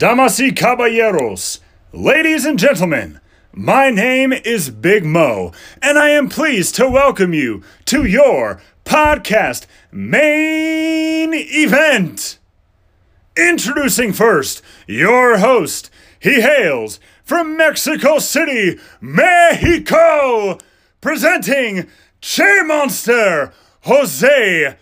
Damas y caballeros, ladies and gentlemen, my name is Big Mo, and I am pleased to welcome you to your podcast main event. Introducing first, your host. He hails from Mexico City, Mexico, presenting Che Monster, Jose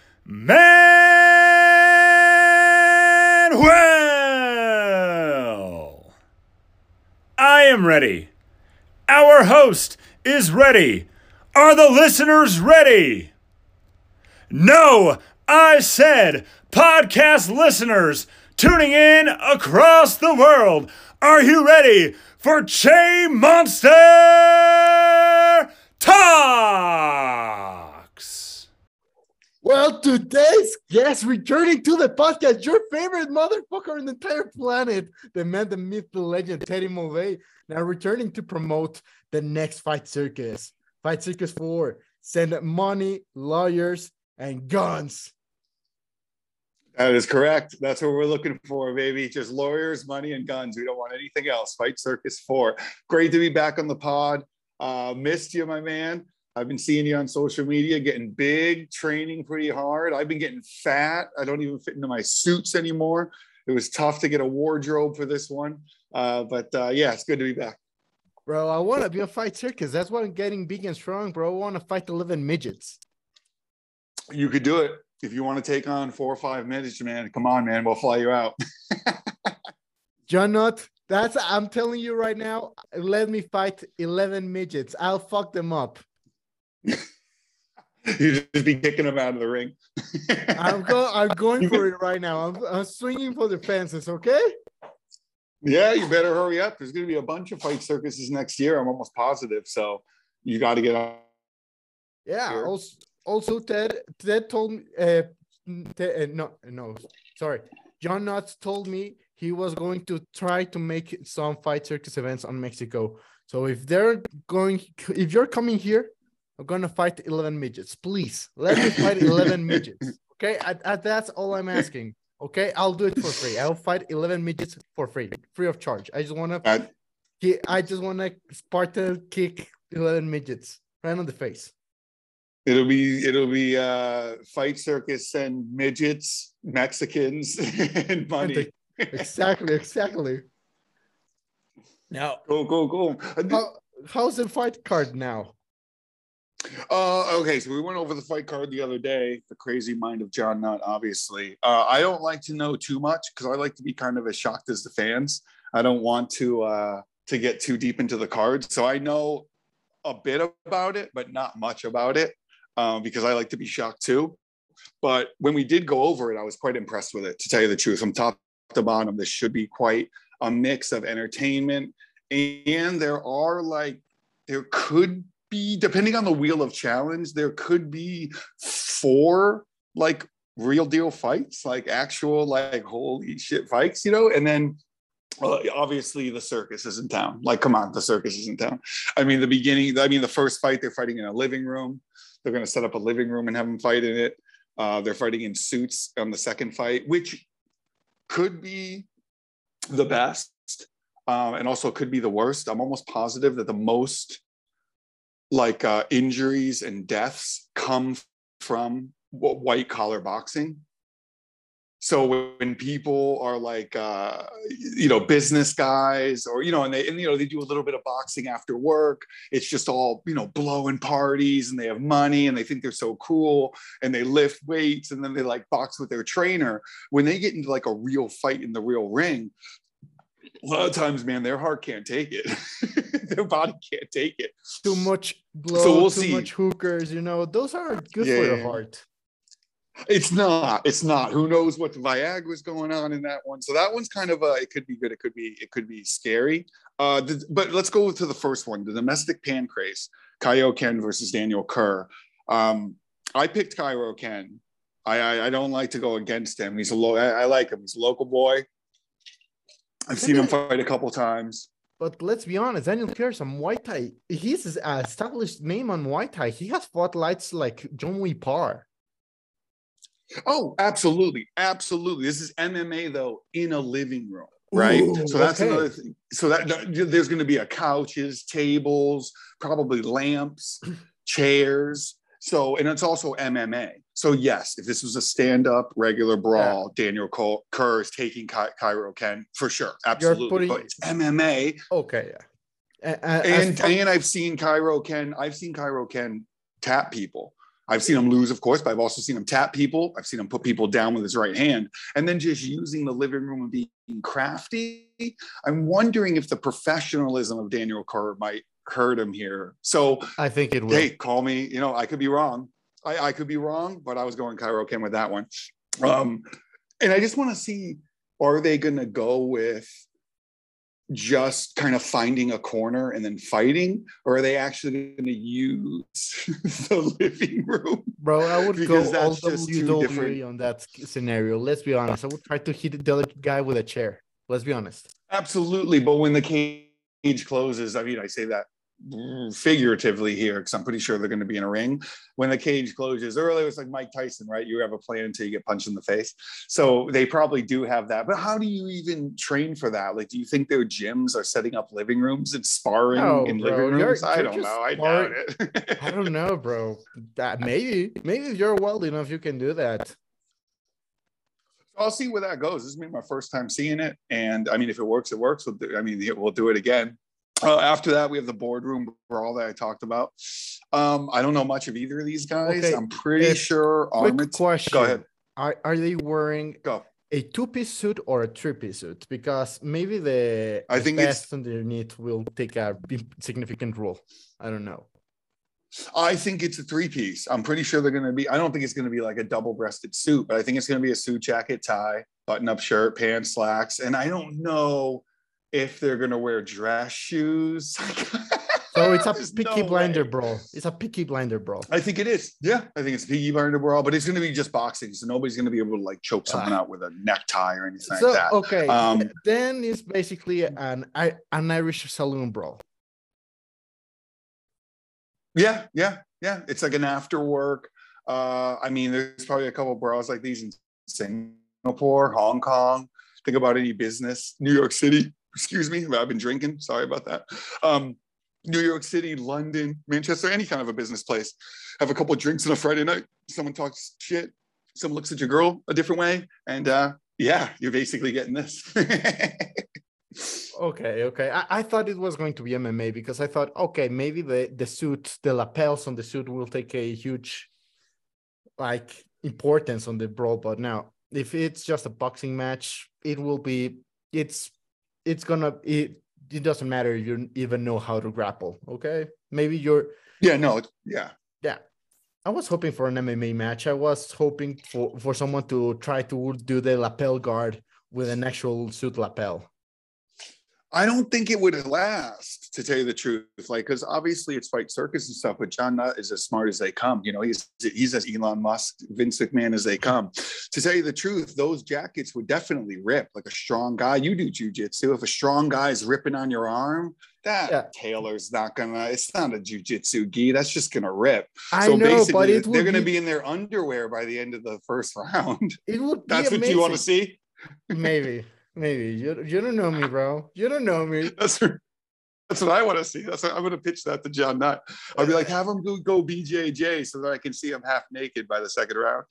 Manuel. I am ready. Our host is ready. Are the listeners ready? No, I said podcast listeners tuning in across the world. Are you ready for Che Monster Talks? Well, today's guest returning to the podcast, your favorite motherfucker on the entire planet, the man, the myth, the legend, Teddy Mulvey, now returning to promote the next Fight Circus. Fight Circus 4. Send money, lawyers, and guns. That is correct. That's what we're looking for, baby. Just lawyers, money, and guns. We don't want anything else. Fight Circus 4. Great to be back on the pod. Missed you, my man. I've been seeing you on social media, getting big, training pretty hard. I've been getting fat. I don't even fit into my suits anymore. It was tough to get a wardrobe for this one. But yeah, it's good to be back. Bro, I want to be a Fight Circus. That's why I'm getting big and strong, bro. I want to fight the living midgets. You could do it. If you want to take on 4 or 5 midgets, man, come on, man. We'll fly you out. John Nutt, I'm telling you right now, let me fight 11 midgets. I'll fuck them up. You just be kicking them out of the ring. I'm going for it right now. I'm swinging for the fences, okay? Yeah, you better hurry up. There's going to be a bunch of Fight Circuses next year. I'm almost positive. So you got to get on. Yeah. Also, Ted told me, sorry. John Nuts told me he was going to try to make some Fight Circus events on Mexico. So if you're coming here, I'm going to fight 11 midgets. Please, let me fight 11 midgets. Okay? That's all I'm asking. Okay? I'll do it for free. I'll fight 11 midgets for free of charge. I just want to Sparta kick 11 midgets right on the face. It'll be Fight Circus and midgets, Mexicans, and money. Exactly. Now, go. How's the fight card now? Okay, so we went over the fight card the other day. The crazy mind of John Nutt, obviously. I don't like to know too much because I like to be kind of as shocked as the fans. I don't want to get too deep into the cards, so I know a bit about it, but not much about it. Because I like to be shocked too. But when we did go over it, I was quite impressed with it, to tell you the truth. From top to bottom, this should be quite a mix of entertainment. And there could be, depending on the wheel of challenge, there could be 4 like real deal fights, like actual, like holy shit fights, and then obviously the circus is in town. Like, come on, the circus is in town. The first fight, they're fighting in a living room. They're going to set up a living room and have them fight in it. They're fighting in suits on the second fight, which could be the best and also could be the worst. I'm almost positive that the most injuries and deaths come from white collar boxing. So when people are business guys or, and they do a little bit of boxing after work, it's just all, blowing parties and they have money and they think they're so cool and they lift weights and then they box with their trainer. When they get into a real fight in the real ring, a lot of times, man, their heart can't take it. Their body can't take it. Too much blow, so we'll see. Much hookers, those aren't good for your heart. It's not. Who knows what the Viagra's going on in that one? So that one's kind of it could be good. It could be scary. But let's go to the first one, the domestic pancrase, Kaioken versus Daniel Kerr. I picked Kaioken. I don't like to go against him. I like him. He's a local boy. I've seen him fight a couple times. But let's be honest, Daniel Kerr is on Muay Thai. He's an established name on Muay Thai. He has fought lights like John Wee Parr. Oh, absolutely. This is MMA, though, in a living room. right? Ooh, So that's okay. another thing. So that there's going to be a couches, tables, probably lamps, chairs. So, and it's also MMA. So yes, if this was a stand-up regular Yeah. brawl, Daniel Kerr is taking Cairo Ken for sure, You're absolutely. putting But it's MMA, okay, yeah. and I've seen Cairo Ken tap people. I've seen him lose, of course, but I've also seen him tap people. I've seen him put people down with his right hand, and then just using the living room and being crafty. I'm wondering if the professionalism of Daniel Kerr might hurt him here. So, I think it will. hey, call me. You know, I could be wrong. I could be wrong, but I was going Cairo Ken with that one. And I just want to see, are they going to go with just kind of finding a corner and then fighting, or are they actually going to use the living room? Bro, I would Because go all that's just two WWE different. on that scenario. Let's be honest. I would try to hit the other guy with a chair. Let's be honest. Absolutely, but when the cage closes, I mean, I say that figuratively here because I'm pretty sure they're going to be in a ring. When the cage closes, earlier it was like Mike Tyson, right? You have a plan until you get punched in the face. So they probably do have that. But how do you even train for that? Like, do you think their gyms are setting up living rooms and sparring No, in bro. living rooms? I You're don't just know. I smart. doubt it. I don't know, bro. That maybe if you're well enough, you can do that. I'll see where that goes. This is my first time seeing it, and I mean, if it works, it works. We'll do it again. After that, we have the boardroom brawl that I talked about. I don't know much of either of these guys. Okay, I'm pretty sure. Quick question. Go ahead. Are they wearing Go. a two-piece suit or a three-piece suit? Because maybe I think vest underneath will take a significant role. I don't know. I think it's a three-piece. I'm pretty sure they're going to be. I don't think it's going to be like a double-breasted suit, but I think it's going to be a suit, jacket, tie, button-up shirt, pants, slacks, and I don't know if they're going to wear dress shoes. So it's a Peaky Blinder brawl. It's a Peaky Blinder brawl. I think it is. Yeah, I think it's a Peaky Blinder brawl, but it's going to be just boxing, so nobody's going to be able to like choke someone out with a necktie or anything like that. Okay, then it's basically an Irish saloon brawl. Yeah. It's like an after work. I mean, there's probably a couple of brawls like these in Singapore, Hong Kong. Think about any business. New York City. Excuse me, I've been drinking. Sorry about that. New York City, London, Manchester, any kind of a business place. Have a couple of drinks on a Friday night. Someone talks shit. Someone looks at your girl a different way. And yeah, you're basically getting this. Okay. I thought it was going to be MMA because I thought, okay, maybe the suit, the lapels on the suit will take a huge like importance on the brawl. But now, if it's just a boxing match, it will be. It doesn't matter if you even know how to grapple. Okay, maybe you're. Yeah. I was hoping for an MMA match. I was hoping for someone to try to do the lapel guard with an actual suit lapel. I don't think it would last, to tell you the truth. Like, because obviously it's Fight Circus and stuff, but John Nutt is as smart as they come. You know, he's as Elon Musk, Vince McMahon as they come. To tell you the truth, those jackets would definitely rip. Like a strong guy, you do jujitsu. If a strong guy is ripping on your arm, tailor's not gonna. It's not a jujitsu gi. That's just gonna rip. I know, but they're gonna be in their underwear by the end of the first round. It would. That's what you want to see. Maybe you don't know me, bro. You don't know me. That's what I want to see. I'm going to pitch that to John Nutt. I'll be like, have him go BJJ so that I can see him half naked by the second round.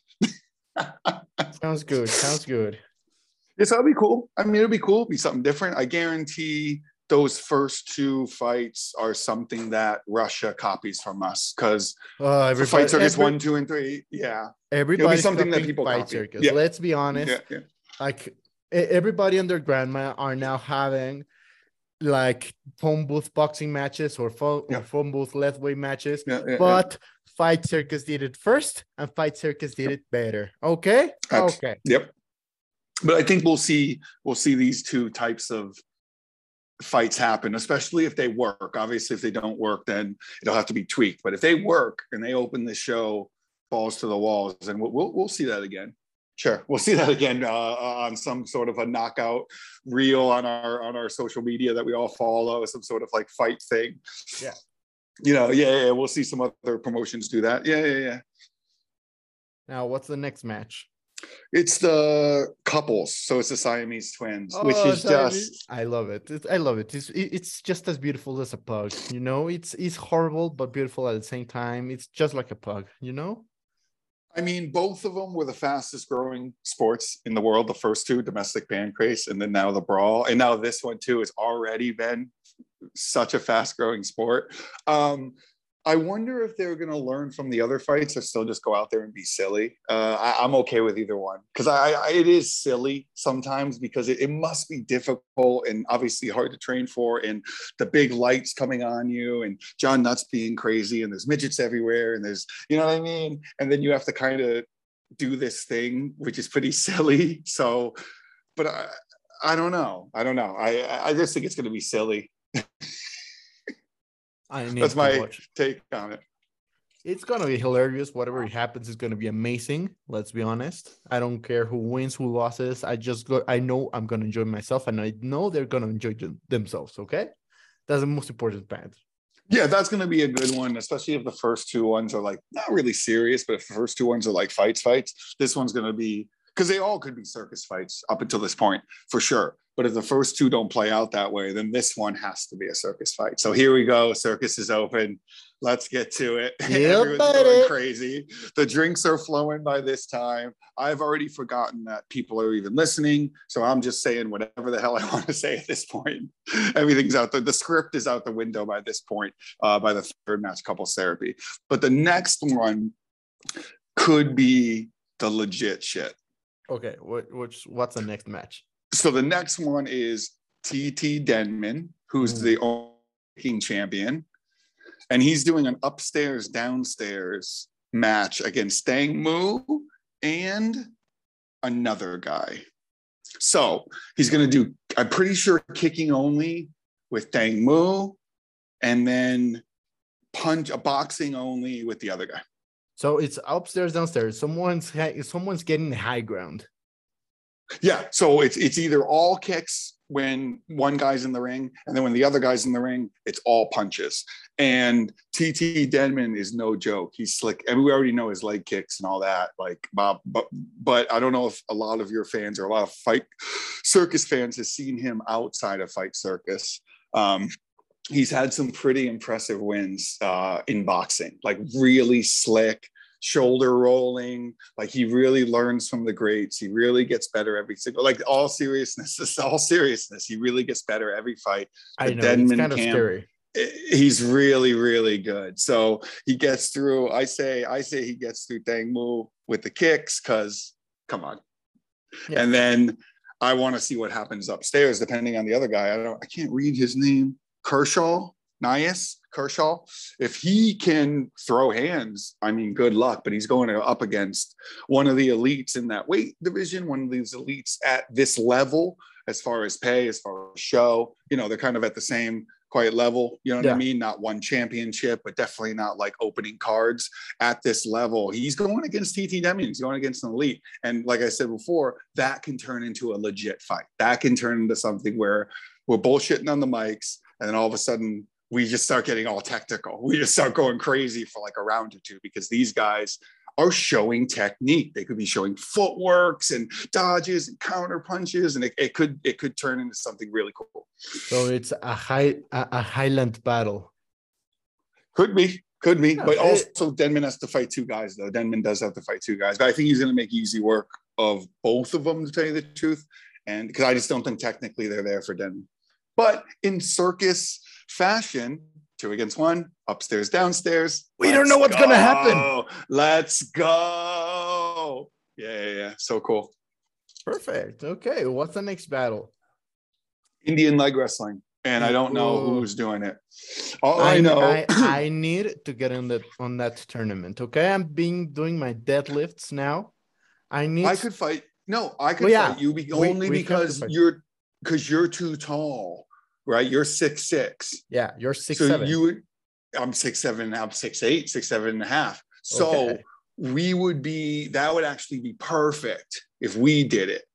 Sounds good. Yes, that'll be cool. I mean, it'll be cool. It'll be something different. I guarantee those first two fights are something that Russia copies from us because Fight Circus 1, 2, and 3. Yeah, everybody's something that people Fight copy. Circus. Yeah. Let's be honest. Yeah. Like everybody and their grandma are now having like phone booth boxing matches or phone booth lightweight matches. But Fight Circus did it first, and Fight Circus did it better. Okay. Okay. Yep. But I think we'll see these two types of fights happen, especially if they work. Obviously, if they don't work, then it'll have to be tweaked. But if they work and they open the show balls to the walls, then we'll see that again. Sure, we'll see that again on some sort of a knockout reel on our social media that we all follow, some sort of like fight thing. Yeah. You know, yeah. We'll see some other promotions do that. Yeah. Now, what's the next match? It's the couples, so it's the Siamese twins, which Oh, is just I love it. I love it. It's just as beautiful as a pug. You know, it's horrible but beautiful at the same time. It's just like a pug. You know. I mean, both of them were the fastest growing sports in the world. The first two, domestic pancrase, and then now the brawl. And now this one, too, has already been such a fast growing sport. I wonder if they're going to learn from the other fights or still just go out there and be silly. I'm okay with either one because it is silly sometimes because it must be difficult and obviously hard to train for, and the big lights coming on you and John Nuts being crazy and there's midgets everywhere and there's, you know what I mean? And then you have to kind of do this thing, which is pretty silly. So, but I don't know. I just think it's going to be silly. That's my take on it. It's gonna be hilarious. Whatever happens is gonna be amazing. Let's be honest. I don't care who wins, who loses. I know I'm gonna enjoy myself, and I know they're gonna enjoy themselves. Okay, that's the most important part. Yeah, that's going to be a good one, especially if the first two ones are like not really serious, but if the first two ones are like fights, this one's going to be, because they all could be circus fights up until this point for sure. But if the first two don't play out that way, then this one has to be a circus fight. So here we go. Circus is open. Let's get to it. Everyone's going crazy. The drinks are flowing by this time. I've already forgotten that people are even listening. So I'm just saying whatever the hell I want to say at this point. Everything's out there. The script is out the window by this point, by the third match, couples therapy. But the next one could be the legit shit. Okay, what's the next match? So the next one is TT Denman, who's the king champion. And he's doing an upstairs, downstairs match against Dang Mu and another guy. So he's going to do, I'm pretty sure, kicking only with Dang Mu, and then boxing only with the other guy. So it's upstairs, downstairs. Someone's getting the high ground. Yeah, so it's either all kicks when one guy's in the ring, and then when the other guy's in the ring, it's all punches. And TT Denman is no joke. He's slick. And we already know his leg kicks and all that. Like Bob, but I don't know if a lot of your fans or a lot of Fight Circus fans has seen him outside of Fight Circus. He's had some pretty impressive wins in boxing, like really slick, shoulder rolling. Like he really learns from the greats. He really gets better every single, like all seriousness, he really gets better every fight. I know, it's kind of scary. He's really, really good. So he gets through, I say he gets through Dang Mu with the kicks, because come on. Yeah. And then I want to see what happens upstairs, depending on the other guy. I can't read his name. Kershaw. If he can throw hands, I mean, good luck, but he's going up against one of the elites in that weight division, one of these elites at this level, as far as pay, as far as show, they're kind of at the same quiet level, you know what I mean? Not one championship, but definitely not like opening cards at this level. He's going against TT Denman. He's going against an elite. And like I said before, that can turn into a legit fight. That can turn into something where we're bullshitting on the mics, and then all of a sudden we just start getting all technical. We just start going crazy for like a round or two, because these guys are showing technique. They could be showing footworks and dodges and counter punches, and it could turn into something really cool. So it's a Highland battle. Could be. Yeah, but also Denman has to fight two guys, though. Denman does have to fight two guys, but I think he's going to make easy work of both of them, to tell you the truth. And because I just don't think technically they're there for Denman. But in circus fashion, 2 against 1, upstairs, downstairs. We don't know what's going to happen. Let's go. Yeah. So cool. Perfect. Okay. What's the next battle? Indian leg wrestling. And I don't know who's doing it. All I know. I need to get on that tournament. Okay. I'm doing my deadlifts now. I could fight. No, I could fight you because you're too tall. Right, you're 6'6". Yeah, you're 6'7". So I'm 6'7", I'm 6'8", 6'7.5". So that would actually be perfect if we did it.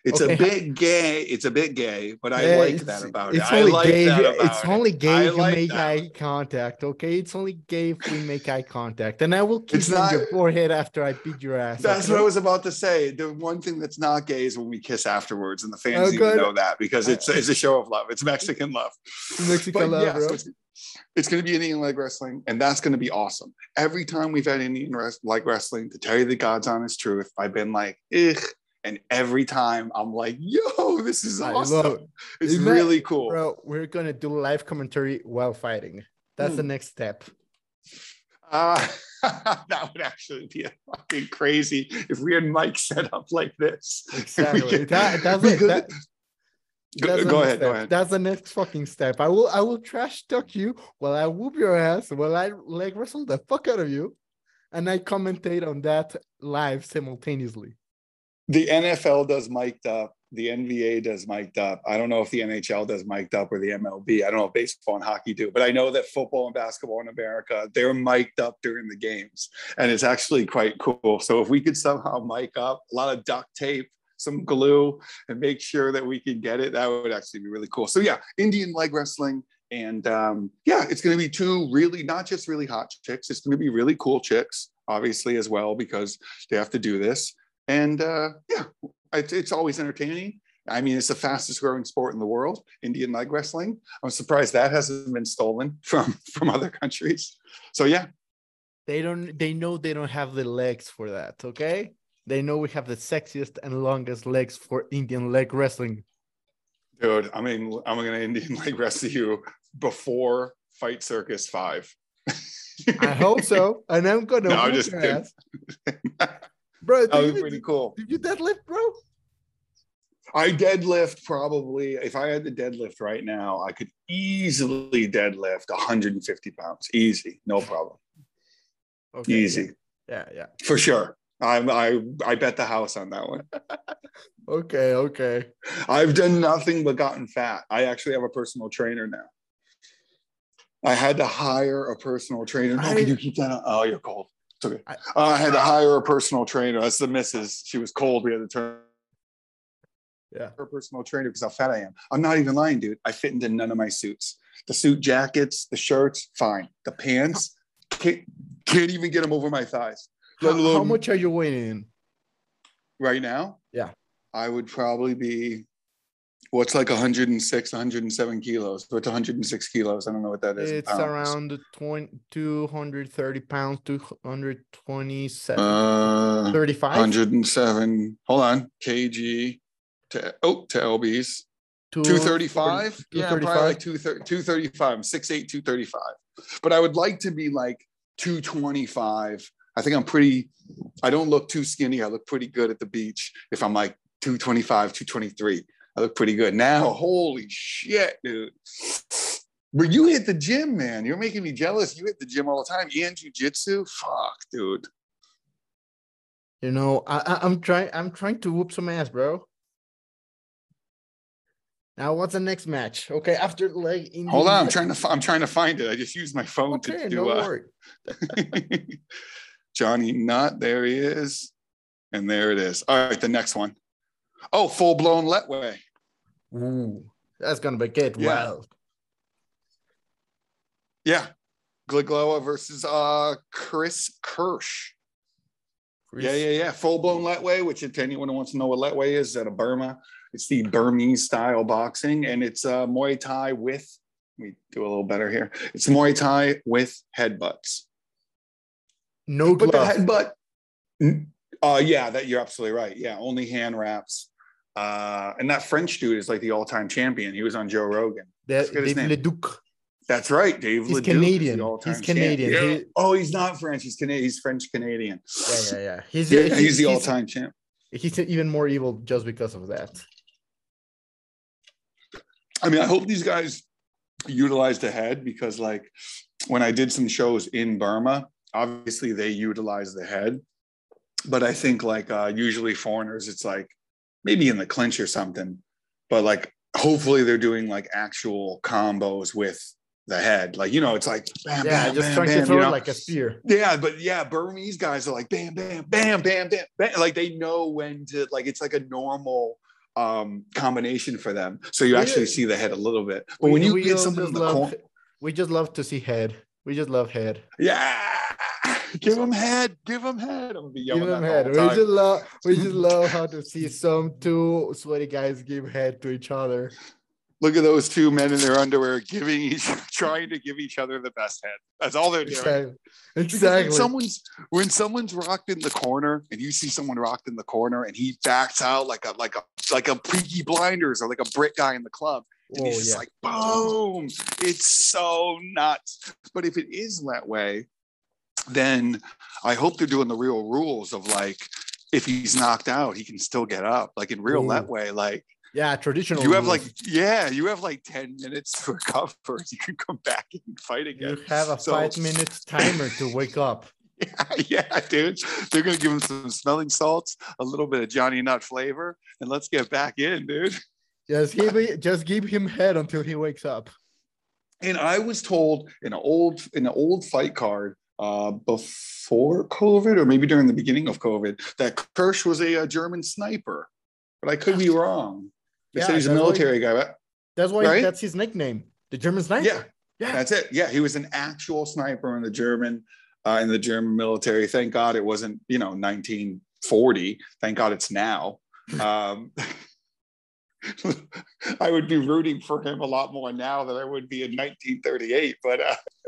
It's a Okay, bit gay. It's a bit gay, but I yeah, like that about it. it's I only like gay. that It's about it. only gay I if you like make that. eye contact. Okay, it's only gay if we make eye contact, and I will It's kiss you on not. your forehead after I beat your ass. That's what I Okay. was about to say. The one thing that's not gay is when we kiss afterwards, and the fans Oh, need to good. know that because it's a show of love. It's Mexican love. Mexican But love, yeah, bro. so it's going to be Indian leg wrestling, and that's going to be awesome. Every time we've had Indian leg wrestling, to tell you the God's honest truth, I've been like, ugh. And every time I'm like, yo, this is I awesome. love it. It's really cool. Bro, we're gonna do live commentary while fighting. That's the next step. That would actually be fucking crazy if we had Mike set up like this. Exactly. Go ahead. That's the next fucking step. I will trash talk you while I whoop your ass, while I leg wrestle the fuck out of you, and I commentate on that live simultaneously. The NFL does mic'd up. The NBA does mic'd up. I don't know if the NHL does mic'd up or the MLB. I don't know if baseball and hockey do, but I know that football and basketball in America, they're mic'd up during the games. And it's actually quite cool. So if we could somehow mic up a lot of duct tape, some glue, and make sure that we can get it, that would actually be really cool. So yeah, Indian leg wrestling. And yeah, it's going to be two really, not just really hot chicks. It's going to be really cool chicks, obviously, as well, because they have to do this. And yeah, it's always entertaining. I mean, it's the fastest growing sport in the world, Indian leg wrestling. I'm surprised that hasn't been stolen from other countries. So yeah. They know they don't have the legs for that, okay? They know we have the sexiest and longest legs for Indian leg wrestling. Dude, I mean, I'm going to Indian leg wrestle you before Fight Circus 5. I hope so. And I'm going to I'm just your ass. Bro, that would be pretty cool. Did you deadlift, bro? I deadlift probably, if I had to deadlift right now, I could easily deadlift 150 pounds. Easy, no problem. Okay, Easy. Yeah. For sure. I bet the house on that one. Okay. I've done nothing but gotten fat. I actually have a personal trainer now. I had to hire a personal trainer. No, can you keep that on? Oh, you're cold. It's okay. I had to hire a personal trainer. That's the missus. She was cold. We had to turn her personal trainer because how fat I am. I'm not even lying, dude. I fit into none of my suits. The suit jackets, the shirts, fine. The pants, can't even get them over my thighs. How much are you weighing right now? Yeah. I would probably be, what's like 106, 107 kilos. What's 106 kilos? I don't know what that is. It's around 230 pounds, 227, 35? 107. Hold on. kg to lbs. 235? Yeah, probably like 235. I'm 6'8", 235. But I would like to be like 225. I think I don't look too skinny. I look pretty good at the beach. If I'm like 225, 223, I look pretty good. Now, holy shit, dude. But you hit the gym, man. You're making me jealous. You hit the gym all the time. And jiu-jitsu? Fuck, dude. You know, I'm trying to whoop some ass, bro. Now, what's the next match? Okay, after like. Hold on, I'm trying to find it. I just used my phone to do. No worry. Johnny Nutt, there he is, and there it is. All right, the next one. Oh, full blown Letway. Ooh, that's gonna be good. Yeah. Wow. Yeah, Gligloa versus Chris Kirsch. Yeah. Full blown Letway, which if anyone who wants to know what Letway is, out of Burma. It's the Burmese style boxing, and it's Muay Thai with. Let me do a little better here. It's Muay Thai with headbutts. No glove. But the headbutt. Yeah, that you're absolutely right. Yeah, only hand wraps. And that French dude is like the all-time champion. He was on Joe Rogan. Dave Leduc. That's right, Dave Leduc. Canadian. He's Canadian. Yeah. He's not French. He's Canadian. He's French Canadian. Yeah. He's the all-time champ. He's even more evil just because of that. I mean, I hope these guys utilize the head because, like, when I did some shows in Burma, obviously they utilize the head. But I think, like, usually foreigners, it's like maybe in the clinch or something. But, like, hopefully they're doing, like, actual combos with the head. Like, you know, it's like, bam, bam, just bam, trying bam, to throw you it know? like a spear. Yeah, but yeah, Burmese guys are like, bam, bam, bam, bam, bam, bam. Like, they know when to, like, it's like a normal combination for them. So you actually see the head a little bit. But when you we get all someone in just the love corner, we just love to see head. We just love head. yeah, give him head. Give him head. I'm gonna be Give yelling him that the head. whole time. We just love how to see some two sweaty guys give head to each other. Look at those two men in their underwear trying to give each other the best head. That's all they're doing. Exactly. When someone's rocked in the corner and you see someone rocked in the corner and he backs out like a Peaky Blinders or like a Brit guy in the club, and he's just like boom. It's so nuts. But if it is that way, then I hope they're doing the real rules of like if he's knocked out, he can still get up. Like in real that way, like. Yeah, traditional. You have you have like 10 minutes to recover. You can come back and fight again. You have a 5 minutes timer to wake up. Yeah, dude. They're gonna give him some smelling salts, a little bit of Johnny Nut flavor, and let's get back in, dude. Just give him head until he wakes up. And I was told in an old fight card before COVID, or maybe during the beginning of COVID, that Kirsch was a German sniper, but I could be wrong. They said he's a military guy. But, that's why that's his nickname, the German sniper. Yeah, that's it. Yeah, he was an actual sniper in the German military. Thank God it wasn't 1940. Thank God it's now. I would be rooting for him a lot more now than I would be in 1938. But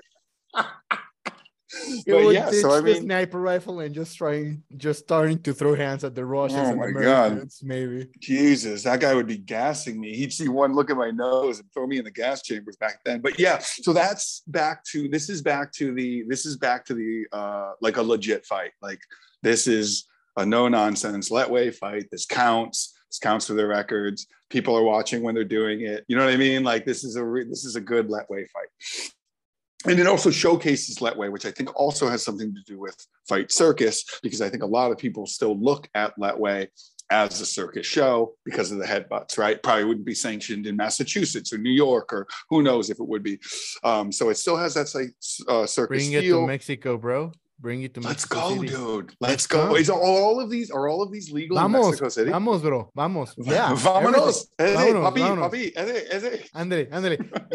so I mean, the sniper rifle and just starting to throw hands at the Russians and Americans, maybe. Jesus, that guy would be gassing me. He'd see one look at my nose and throw me in the gas chambers back then. But yeah, so this is back to the like a legit fight. Like this is a no nonsense Letway fight. This counts for their records. People are watching when they're doing it. You know what I mean? Like this is a good Letway fight. And it also showcases Letway, which I think also has something to do with Fight Circus, because I think a lot of people still look at Letway as a circus show because of the headbutts, right? Probably wouldn't be sanctioned in Massachusetts or New York, or who knows if it would be. So it still has that circus feel. Bring it to Mexico, bro. Bring it to Mexico City. Let's go, dude. Let's go. go. Are all of these legal in Mexico City? Vamos, bro. Vamos. Yeah. Vámonos. Papi. Papi.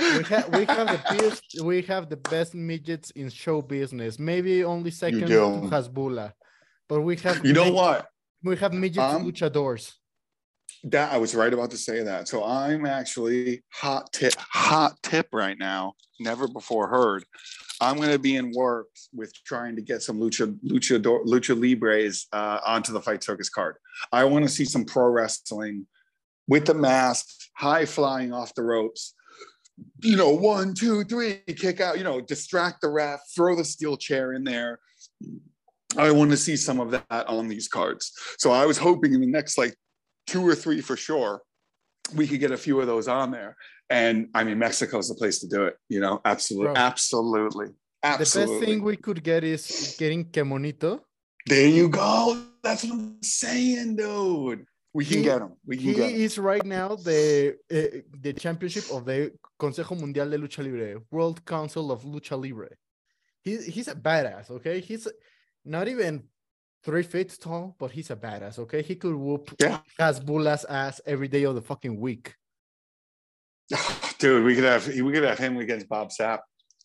We have the best midgets in show business. Maybe only second to Hasbula. But we have what? We have midgets luchadors. That I was right about to say that. So I'm actually hot tip right now. Never before heard. I'm going to be in works with trying to get some lucha libres onto the Fight Circus card. I want to see some pro wrestling with the mask, high flying off the ropes. 1, 2, 3, kick out. Distract the ref, throw the steel chair in there. I want to see some of that on these cards. So I was hoping in the next 2 or 3 for sure, we could get a few of those on there. And I mean, Mexico's the place to do it, absolutely. Bro, absolutely. The best thing we could get is getting Kemonito. There you go. That's what I'm saying, dude. We can get him. He is right now the championship of the Consejo Mundial de Lucha Libre, World Council of Lucha Libre. He's a badass, okay? He's not even 3 feet tall, but he's a badass, okay? He could whoop Hasbula's ass every day of the fucking week. Dude, we could have him against Bob Sapp.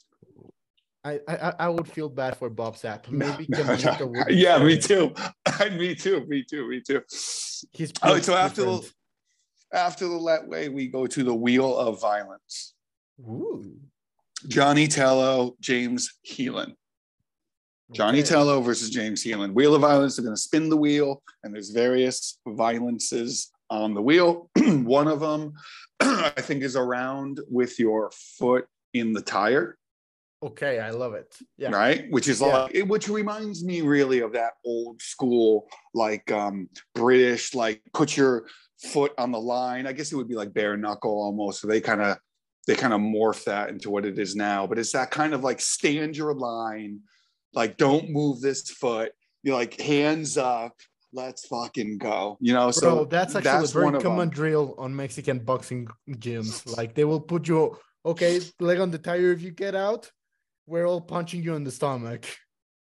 I would feel bad for Bob Sapp. Maybe Kemonito would. Yeah, me too. Me too. So after the Letway, we go to the Wheel of Violence. Ooh. Johnny Tello, James Heelan. Johnny Tello versus James Heelan. Wheel of Violence. They're going to spin the wheel, and there's various violences on the wheel. One of them, I think, is around with your foot in the tire. Okay, I love it. Yeah. Right? Which is which reminds me really of that old school, British, put your foot on the line. I guess it would be like bare knuckle almost. So they kind of morph that into what it is now. But it's that kind of stand your line, don't move this foot. You're hands up. Let's fucking go. Bro, that's actually a very common drill on Mexican boxing gyms. They will put you, leg on the tire if you get out. We're all punching you in the stomach.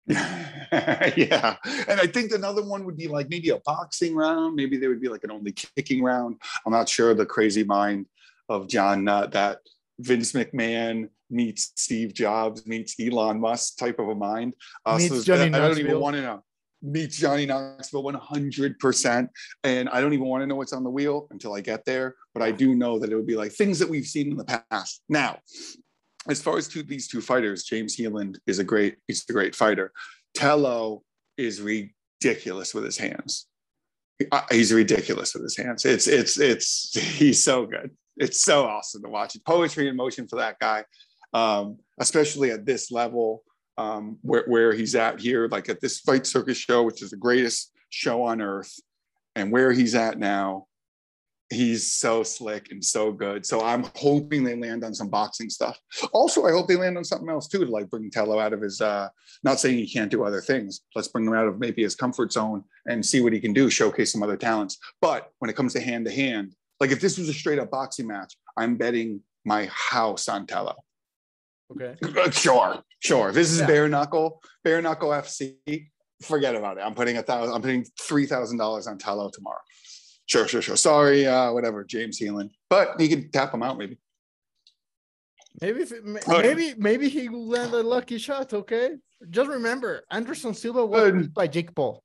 Yeah. And I think another one would be like maybe a boxing round. Maybe there would be like an only kicking round. I'm not sure the crazy mind of John Nutt that Vince McMahon meets Steve Jobs meets Elon Musk type of a mind. Meets Johnny I don't even Knoxville. want to know. Meets Johnny Knoxville 100%. And I don't even want to know what's on the wheel until I get there. But I do know that it would be like things that we've seen in the past. Now, as far as these two fighters, James Heelan he's a great fighter. Tello is ridiculous with his hands. He's ridiculous with his hands. He's so good. It's so awesome to watch. It's poetry in motion for that guy, especially at this level where he's at here, like at this Fight Circus show, which is the greatest show on earth, and where he's at now. He's so slick and so good. So I'm hoping they land on some boxing stuff. Also, I hope they land on something else too, to like bring Tello out of his, not saying he can't do other things. Let's bring him out of maybe his comfort zone and see what he can do, showcase some other talents. But when it comes to hand, like if this was a straight up boxing match, I'm betting my house on Tello. Okay. Sure. If this is bare knuckle FC, forget about it. I'm putting $3,000 on Tello tomorrow. Sure. Sorry, whatever, James Heelan. But he could tap him out, maybe. Maybe he will land a lucky shot, okay? Just remember, Anderson Silva was beat by Jake Paul.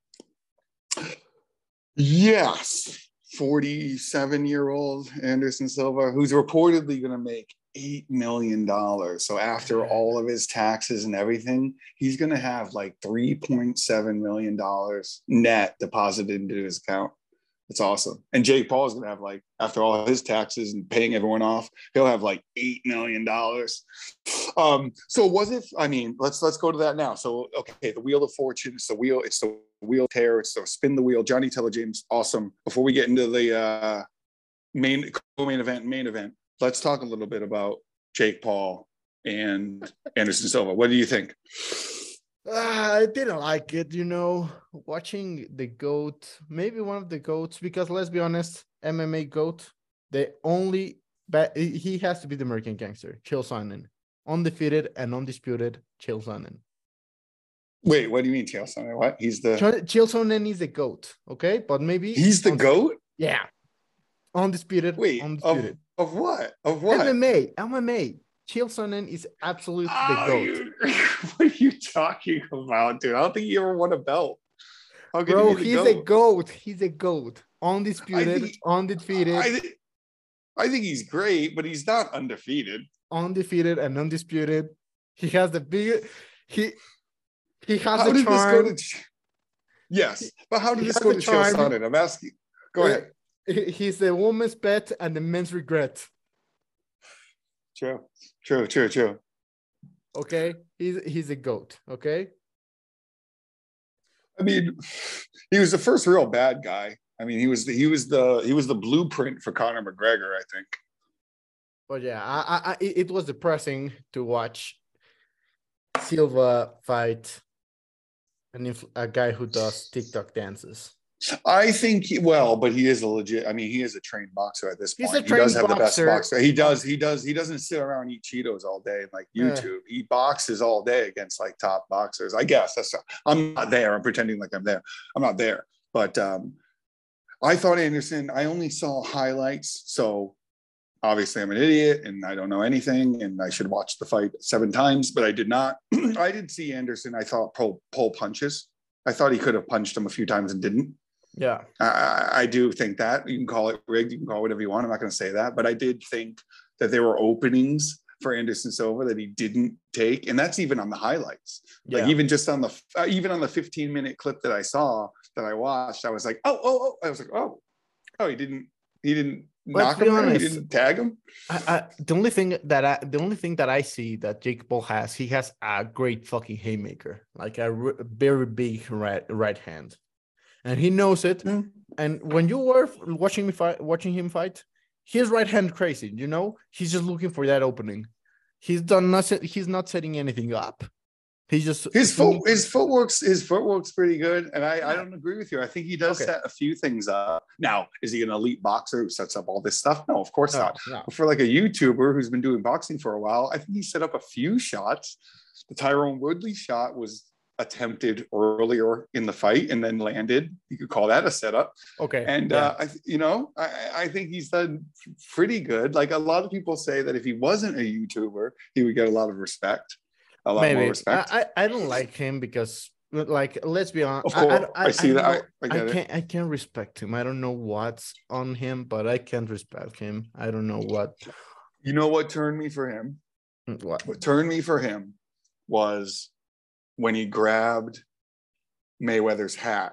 Yes. 47-year-old Anderson Silva, who's reportedly going to make $8 million. So after all of his taxes and everything, he's going to have like $3.7 million net deposited into his account. It's awesome. And Jake Paul is going to have like, after all his taxes and paying everyone off, he'll have like $8 million. So was it, I mean, let's go to that now. So, okay, the Wheel of Fortune, it's the wheel tear, it's the spin the wheel. Johnny Tello James, awesome. Before we get into the main event, let's talk a little bit about Jake Paul and Anderson Silva. What do you think? I didn't like it, watching the GOAT, maybe one of the GOATs, because let's be honest, MMA GOAT, he has to be the American Gangster, Chael Sonnen. Undefeated and undisputed Chael Sonnen. Wait, what do you mean Chael Sonnen? What? Chael Sonnen is the GOAT, okay? But maybe... He's the GOAT? Yeah. Undisputed. Wait, undisputed. Of what? Of what? MMA. Chael Sonnen is absolutely the GOAT. What are you talking about, dude? I don't think he ever won a belt. Bro, he's a GOAT. He's a GOAT. Undisputed, undefeated. I think he's great, but he's not undefeated. Undefeated and undisputed. He has the big... He has how the charm. Yes, but how did this go to Chael Sonnen? I'm asking. Go ahead. He's the woman's pet and the men's regret. True. Okay, he's a GOAT. Okay. I mean, he was the first real bad guy. I mean, he was the blueprint for Conor McGregor, I think. But yeah, it was depressing to watch Silva fight a guy who does TikTok dances. I think but he is he is a trained boxer at this point. He does have the best boxer. He doesn't sit around and eat Cheetos all day like YouTube. He boxes all day against like top boxers. I guess I'm not there. I'm pretending like I'm there. I'm not there. But I thought Anderson, I only saw highlights. So obviously I'm an idiot and I don't know anything and I should watch the fight 7 times, but I did not. I did see Anderson. I thought pull punches. I thought he could have punched him a few times and didn't. Yeah. I do think that. You can call it rigged. You can call it whatever you want. I'm not going to say that. But I did think that there were openings for Anderson Silva that he didn't take. And that's even on the highlights. Like even just on the 15-minute clip that I watched, I was like, oh. I was like, oh, he didn't knock him. Honest, he didn't tag him. The only thing that I see that Jake Paul has, he has a great fucking haymaker, like a very big right hand, and he knows it. Mm. And when you were watching him fight, his right hand crazy. He's just looking for that opening. He's done nothing. He's not setting anything up. He just his footwork's pretty good, and I don't agree with you. I think he does set a few things up. Now, is he an elite boxer who sets up all this stuff? No, of course not. No. But for like a YouTuber who's been doing boxing for a while, I think he set up a few shots. The Tyrone Woodley shot was attempted earlier in the fight and then landed. You could call that a setup. Okay. And I think he's done pretty good. Like, a lot of people say that if he wasn't a YouTuber, he would get a lot of respect, a lot more respect. I don't like him because, like, let's be honest. Of course, I see that. I can't respect him. I don't know what's on him, but I can't respect him. I don't know what. You know what turned me for him? What turned me for him was when he grabbed Mayweather's hat.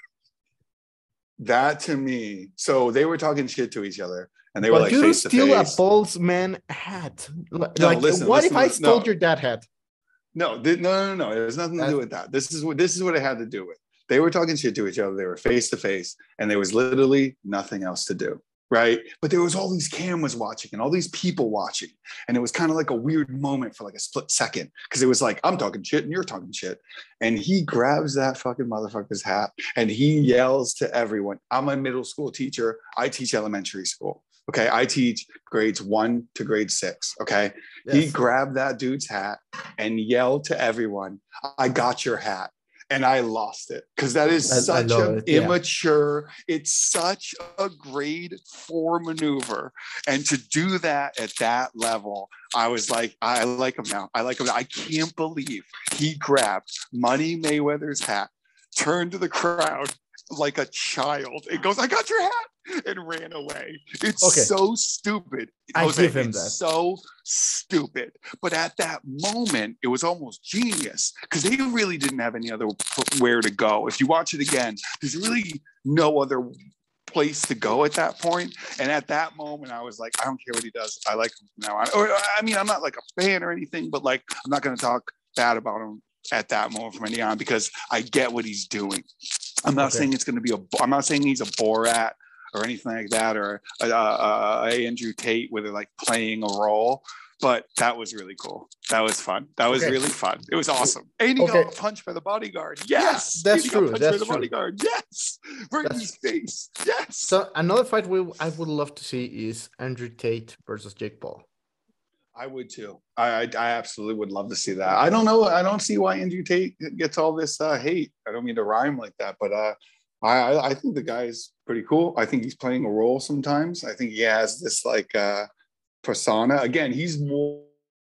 That to me, so they were talking shit to each other, and they were like face to face. You steal a Boltzmann hat. What if I stole your dad hat? No. It has nothing to do with that. This is what it had to do with. They were talking shit to each other. They were face to face, and there was literally nothing else to do. Right. But there was all these cameras watching and all these people watching. And it was kind of like a weird moment for like a split second, because it was like, I'm talking shit and you're talking shit. And he grabs that fucking motherfucker's hat and he yells to everyone. I'm a middle school teacher. I teach elementary school. Okay. I teach grades 1 to grade 6. Okay. Yes. He grabbed that dude's hat and yelled to everyone, I got your hat. And I lost it, because that is such an immature, it's such a grade 4 maneuver. And to do that at that level, I was like, I like him now. I can't believe he grabbed Money Mayweather's hat, turned to the crowd like a child. It goes, I got your hat, and ran away. It's so stupid. I give him that. So stupid. But at that moment, it was almost genius, because they really didn't have any other where to go. If you watch it again, there's really no other place to go at that point. And at that moment, I was like, I don't care what he does. I like him from now on. Or, I mean, I'm not like a fan or anything, but like, I'm not going to talk bad about him at that moment from any on, because I get what he's doing. I'm not saying it's going to be I'm not saying he's a Borat or anything like that, or a Andrew Tate where they're like playing a role. But that was really cool. That was fun. That was really fun. It was awesome. And he got punched by the bodyguard. Yes, that's true. That's true. Bodyguard. Yes, right in his face. Yes. So another fight I would love to see is Andrew Tate versus Jake Paul. I would too. I absolutely would love to see that. I don't know. I don't see why Andrew Tate gets all this hate. I don't mean to rhyme like that, but I think the guy's pretty cool. I think he's playing a role sometimes. I think he has this like persona. Again, he's more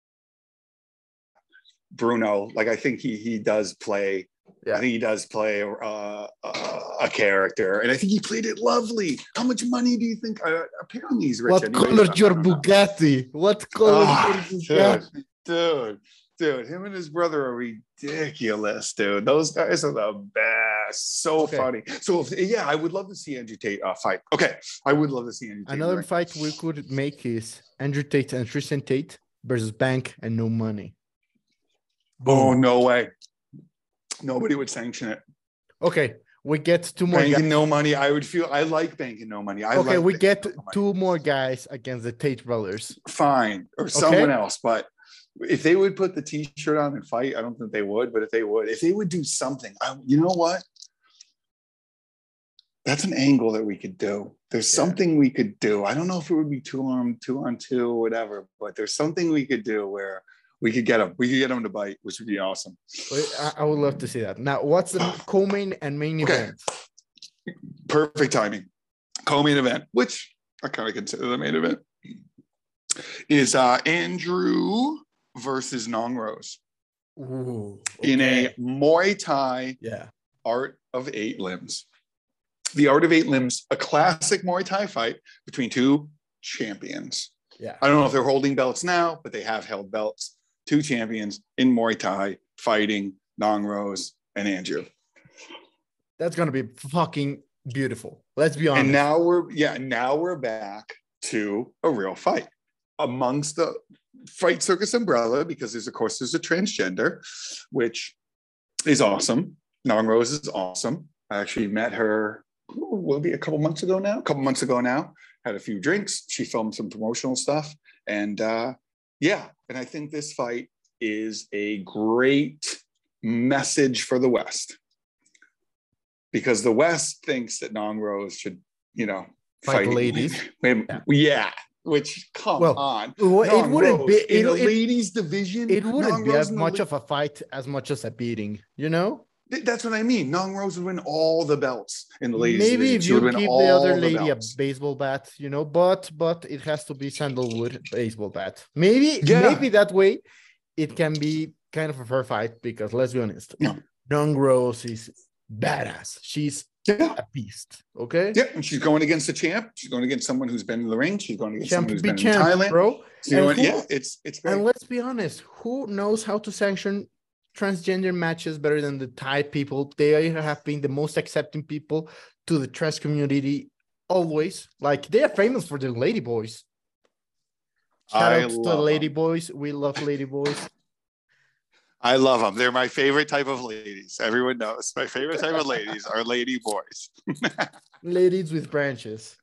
Bruno. Like, I think he does play. Yeah. I think he does play a character, and I think he played it lovely. How much money do you think? Apparently, he's rich. What color your Bugatti? What color your Bugatti? Dude, him and his brother are ridiculous, dude. Those guys are the best. So funny. So, I would love to see Andrew Tate fight. Okay, I would love to see Andrew Tate. Another fight we could make is Andrew Tate and Tristan Tate versus Bank and No Money. Boom. Oh, no way. Nobody would sanction it. Okay, we get 2 more. Bank and No Money. I like Bank and No Money. We get 2 more guys against the Tate brothers. Fine, or someone else. But if they would put the T-shirt on and fight, I don't think they would. But if they would do something, you know what? That's an angle that we could do. There's something we could do. I don't know if it would be 2 on 2, whatever. But there's something we could do where we could get them. We could get them to bite, which would be awesome. I would love to see that. Now, what's the co-main and main event? Perfect timing. Co-main event, which I kind of consider the main event, is Andrew versus Nong Rose. Ooh, in a Muay Thai Art of 8 Limbs. The Art of 8 Limbs, a classic Muay Thai fight between 2 champions. Yeah. I don't know if they're holding belts now, but they have held belts. 2 champions in Muay Thai fighting Nong Rose and Andrew. That's going to be fucking beautiful. Let's be honest. And now we're back to a real fight amongst the Fight Circus umbrella, because there's a transgender, which is awesome. Nong Rose is awesome. I actually met her, will be a couple months ago now. Had a few drinks. She filmed some promotional stuff. And and I think this fight is a great message for the West, because the West thinks that Nong Rose should, fight ladies. which come Well, on. it Nong wouldn't be Rose in the it, ladies division. it wouldn't Nong be Rose as in the much of a fight as much as a beating, you know? That's what I mean. Nong Rose would win all the belts in the ladies Maybe division. if She would you win give the other all the lady a belts. baseball bat, you know, but it has to be sandalwood baseball bat. Maybe Yeah. that way it can be kind of a fair fight because let's be honest, Yeah. Young Rose is badass. She's Yeah. a beast. Okay. Yeah, and she's going against a champ. She's going against someone who's been in the ring. She's going against Champ someone who's be been champ, in Thailand. bro. So And it's great. And let's be honest, who knows how to sanction transgender matches better than the Thai people? They have been the most accepting people to the trans community always. Like they are famous for the lady boys. Shout I out to the love lady them. boys. We love lady boys. I love them. They're my favorite type of ladies. Everyone knows my favorite type of ladies are lady boys. Ladies with branches.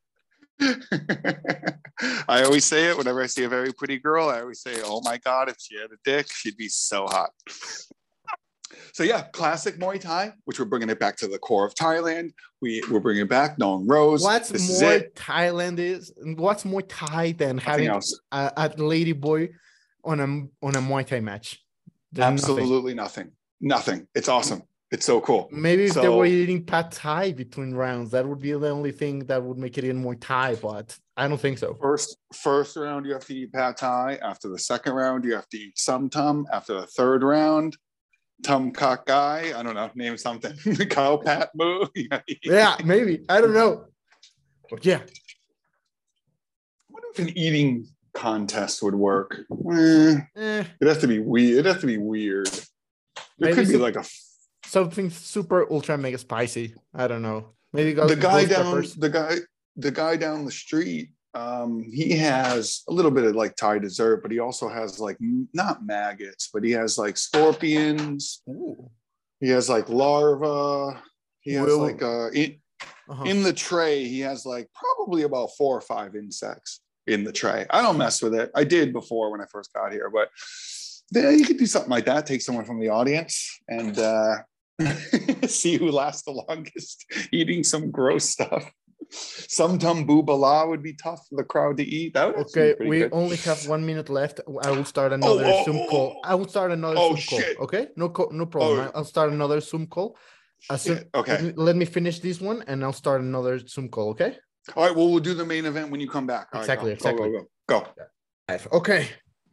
I always say it whenever I see a very pretty girl. I always say, "Oh my God, if she had a dick, she'd be so hot." So yeah, classic Muay Thai, which we're bringing it back to the core of Thailand. We're bringing back Nong Rose. What's This more is it. Thailand is? What's more Thai than Nothing having else. a lady boy on a Muay Thai match? There's Absolutely nothing. Nothing. It's awesome. It's so cool. Maybe if they So- were eating pad Thai between rounds, that would be the only thing that would make it even more Thai, but I don't think so. First round, you have to eat pad Thai. After the second round, you have to eat some tum. After the third round, tum kak gai. I don't know. Name something. Cow pat moo. Yeah, maybe. I don't know. But yeah. I wonder if an eating contest would work. It has to be weird. It has to be weird. It Maybe could be some- like a Something super ultra mega spicy. I don't know. Maybe the guy ghost down peppers. the guy down the street. He has a little bit of like Thai dessert, but he also has like not maggots, but he has like scorpions. Ooh. He has like larvae. He has Well- like Uh-huh. in the tray. He has like probably about 4 or 5 insects in the tray. I don't mess with it. I did before when I first got here, but yeah, you could do something like that. Take someone from the audience and see who lasts the longest eating some gross stuff. Some tumbu bala would be tough for the crowd to eat. That would actually Okay, be pretty we good. only have 1 minute left. I will start another Zoom call. I will start another Oh, Zoom call. shit. Okay, no problem. Oh. I'll start another Zoom call. Shit, okay. Let me finish this one, and I'll start another Zoom call. Okay. All right. Well, we'll do the main event when you come back. All right, Exactly, go, exactly. Go. Okay.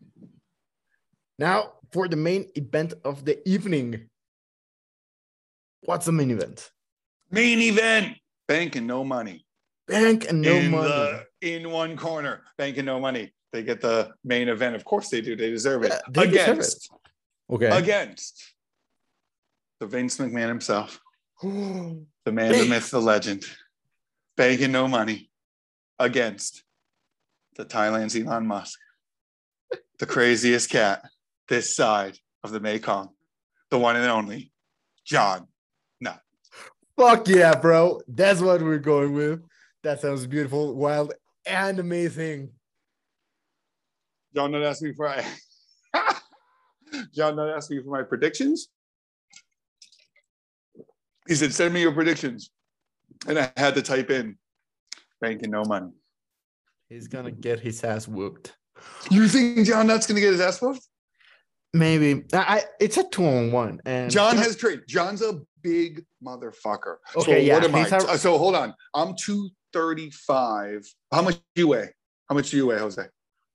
Now for the main event of the evening. What's the main event? Main event. Bank and no money. Bank and no money. In one corner. Bank and no money. They get the main event. Of course they do. They deserve it. Yeah, they deserve it. Okay. Against the Vince McMahon himself. The man, the myth, the legend. Bank and no money. Against the Thailand's Elon Musk. The craziest cat this side of the Mekong. The one and only John Nutt. Fuck yeah, bro. That's what we're going with. That sounds beautiful, wild, and amazing. John Nutt asked me for John Nutt asked me for my predictions. He said, "Send me your predictions," and I had to type in "bank and no money." He's gonna get his ass whooped. You think John Nutt's gonna get his ass whooped? Maybe. It's a 2-on-1. And John has trade. John's a big motherfucker. Okay, yeah, What am he's I? So hold on. I'm 235. How much do you weigh? How much do you weigh, Jose?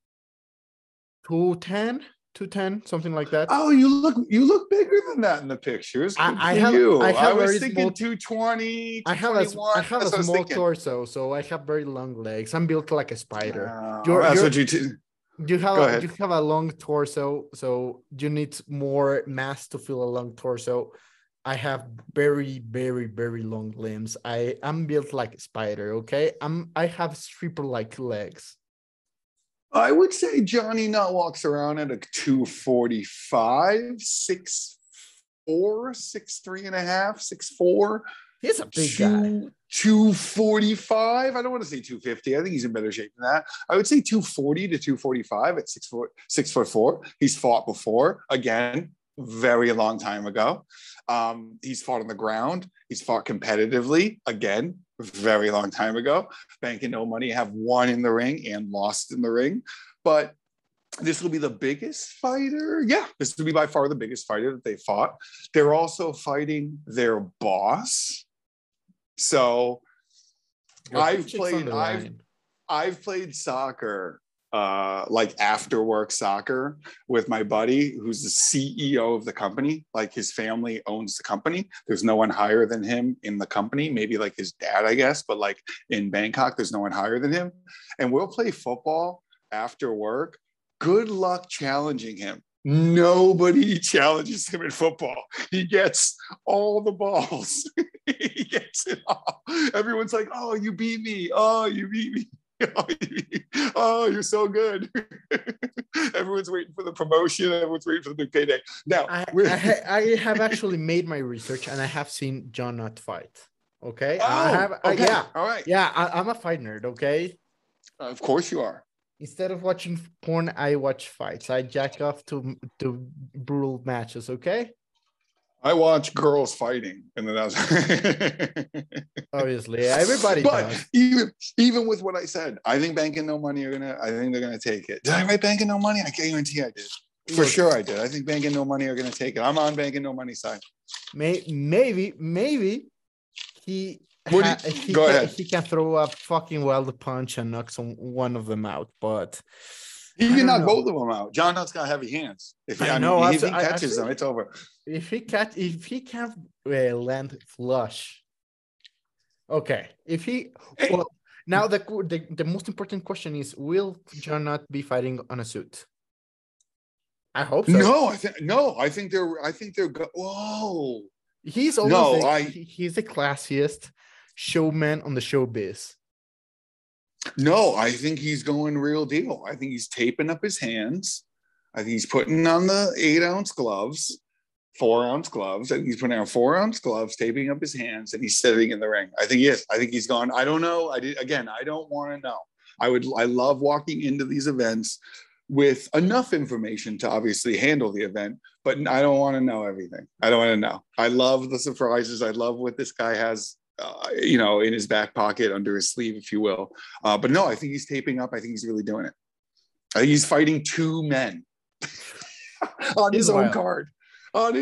210, something like that. Oh, you look bigger than that in the pictures. Good I for have- you. I have was very thinking small- 220. I have a 221. That's what I was small thinking. torso, so I have very long legs. I'm built like a spider. That's what you do. You Go ahead. have a long torso, so you need more mass to fill a long torso. I have very, very, very long limbs. I'm built like a spider. Okay, I have stripper-like legs. I would say Johnny Nutt walks around at a 245, 6'4", 6'3 and a half, 6'4". He's a big guy. 245. I don't want to say 250. I think he's in better shape than that. I would say 240 to 245 at 6'4". He's fought before, again, very long time ago. He's fought on the ground. He's fought competitively, again, very long time ago. Bank and No Money have won in the ring and lost in the ring. But this will be the biggest fighter. Yeah, this will be by far the biggest fighter that they fought. They're also fighting their boss. So I've played soccer, like after work soccer with my buddy who's the CEO of the company. Like his family owns the company. There's no one higher than him in the company, maybe like his dad, I guess, but like in Bangkok, there's no one higher than him. And we'll play football after work. Good luck challenging him. Nobody challenges him in football. He gets all the balls. He gets it all. Everyone's like, oh, you beat me. Oh, you beat me. Oh, you're so good. Everyone's waiting for the promotion. Everyone's waiting for the big payday. Now, I have actually made my research and I have seen John Nutt fight. Okay. Okay. Yeah. All right. Yeah. I'm a fight nerd. Okay. Of course you are. Instead of watching porn, I watch fights. I jack off to brutal matches. Okay. I watch girls fighting, and then that's obviously everybody. But does. even with what I said, I think Bank and No Money I think they're gonna take it. Did I write Bank and No Money? I guarantee I did. For sure I did. I think Bank and No Money are gonna take it. I'm on Bank and No Money side. Maybe he Go ahead. He can throw a fucking wild punch and knock one of them out, but he can knock both of them out. John Nutt's got heavy hands. If he catches them, it's over. If he can't land flush, okay. Now the most important question is: will John Nutt be fighting on a suit? I hope so. I think they're. Whoa. He's always he's the classiest showman on the showbiz. No, I think he's going real deal. I think he's taping up his hands. I think he's putting on the 8-ounce gloves, 4-ounce gloves. I think he's putting on 4-ounce gloves, taping up his hands, and he's sitting in the ring. I think he is. I think he's gone. I don't know. I don't want to know. I love walking into these events with enough information to obviously handle the event, but I don't want to know everything. I don't want to know. I love the surprises. I love what this guy has, in his back pocket, under his sleeve, if you will. But no, I think he's taping up. I think he's really doing it. I think he's fighting two men on his own card, on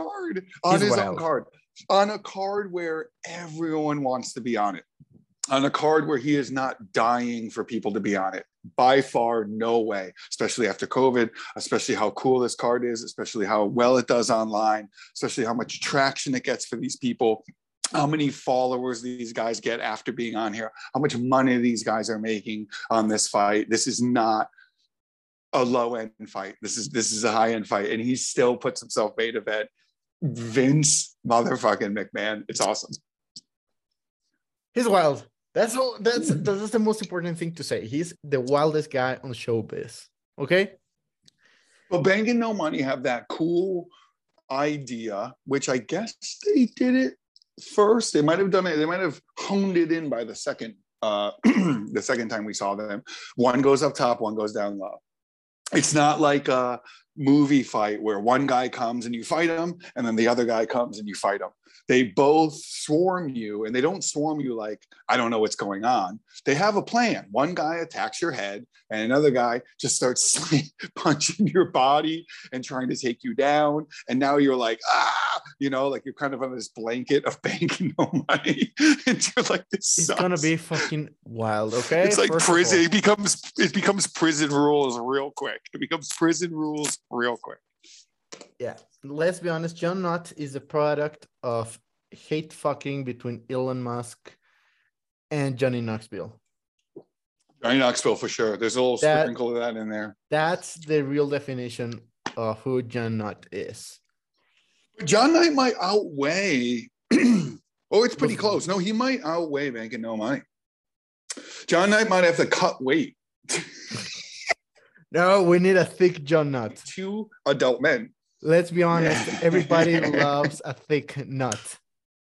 a card where everyone wants to be on it, on a card where he is not dying for people to be on it. By far, no way, especially after COVID, especially how cool this card is, especially how well it does online, especially how much traction it gets for these people, how many followers these guys get after being on here, how much money these guys are making on this fight. This is not a low-end fight. This is a high-end fight, and he still puts himself main event. Vince motherfucking McMahon. It's awesome. He's wild. That's the most important thing to say. He's the wildest guy on showbiz. Okay. Well, Bank and No Money have that cool idea, which I guess they did it first. They might have done it. They might have honed it in by the second time we saw them. One goes up top, one goes down low. It's not like a movie fight where one guy comes and you fight him, and then the other guy comes and you fight him. They both swarm you, and they don't swarm you like, I don't know what's going on. They have a plan. One guy attacks your head, and another guy just starts punching your body and trying to take you down. And now you're like, like you're kind of on this blanket of Bank and No Money. And you're like, this It's sucks. gonna be fucking wild, okay? It's like prison. It becomes prison rules real quick. Yeah, let's be honest. John Nutt is a product of hate fucking between Elon Musk and Johnny Knoxville. Johnny Knoxville for sure. There's a little sprinkle of that in there. That's the real definition of who John Nutt is. John Knight might outweigh. It's pretty close. No, he might outweigh Bank and No Money. John Knight might have to cut weight. No, we need a thick John Nutt. 2 adult men. Let's be honest. Everybody loves a thick nut.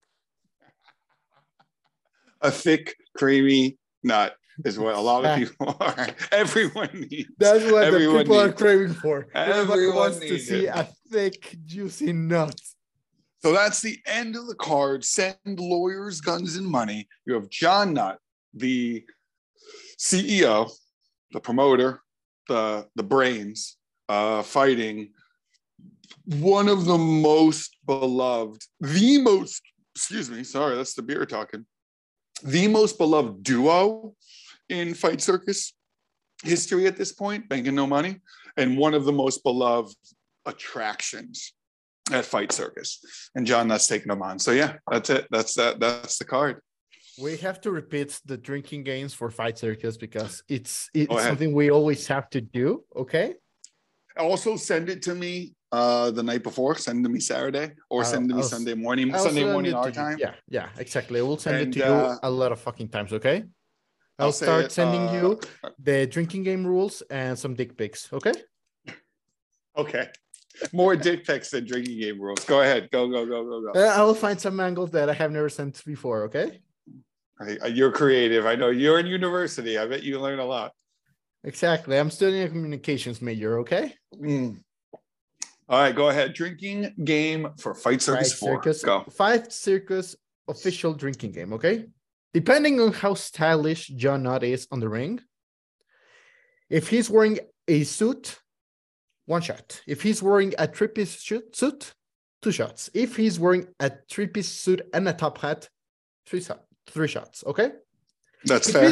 A thick, creamy nut is what a lot of people are. Everyone needs. That's what the people are craving for. Everybody Everyone wants to see a thick, juicy nut. So that's the end of the card. Send lawyers, guns, and money. You have John Nutt, the CEO, the promoter, the brains, fighting one of the most beloved, sorry, that's the beer talking. The most beloved duo in Fight Circus history at this point, Banking No Money, and one of the most beloved attractions at Fight Circus. And John Nutt's taking them on. So yeah, that's it. That's the card. We have to repeat the drinking games for Fight Circus because it's something we always have to do. Okay. Also, send it to me the night before. Send it to me Saturday, or send it to me Sunday morning. Sunday morning our time. Yeah, exactly. We'll send it to you a lot of fucking times. Okay. I'll start sending you the drinking game rules and some dick pics. Okay. Okay. More dick pics than drinking game rules. Go ahead. Go. I will find some angles that I have never sent before. Okay. You're creative. I know you're in university. I bet you learn a lot. Exactly. I'm studying a communications major. Okay. All right. Go ahead. Drinking game for Fight Circus 4. Go. Fight Circus official drinking game. Okay. Depending on how stylish John Nutt is on the ring, if he's wearing a suit, 1 shot. If he's wearing a three-piece suit, 2 shots. If he's wearing a 3-piece suit and a top hat, 3 shots. Okay. That's fair.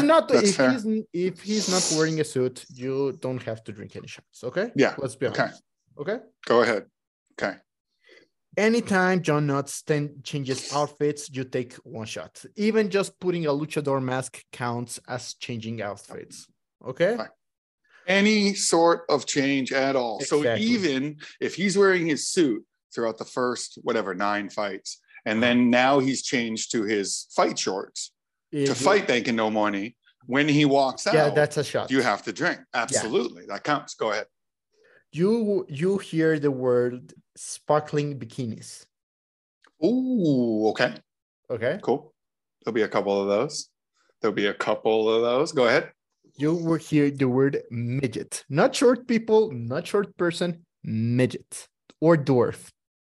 If he's not wearing a suit, you don't have to drink any shots. Okay. Yeah. Let's be honest. Okay. Go ahead. Okay. Anytime John Nutt changes outfits, you take 1 shot. Even just putting a luchador mask counts as changing outfits. Okay. Fine. Any sort of change at all. Exactly. So even if he's wearing his suit throughout the first, 9 fights, and then now he's changed to his fight shorts to fight Banking No Money, when he walks out, that's a shot. You have to drink. Absolutely. That counts. Go ahead. You hear the word sparkling bikinis. Ooh, okay. Okay. Cool. There'll be a couple of those. Go ahead. You will hear the word midget. Not short people, not short person, midget or dwarf.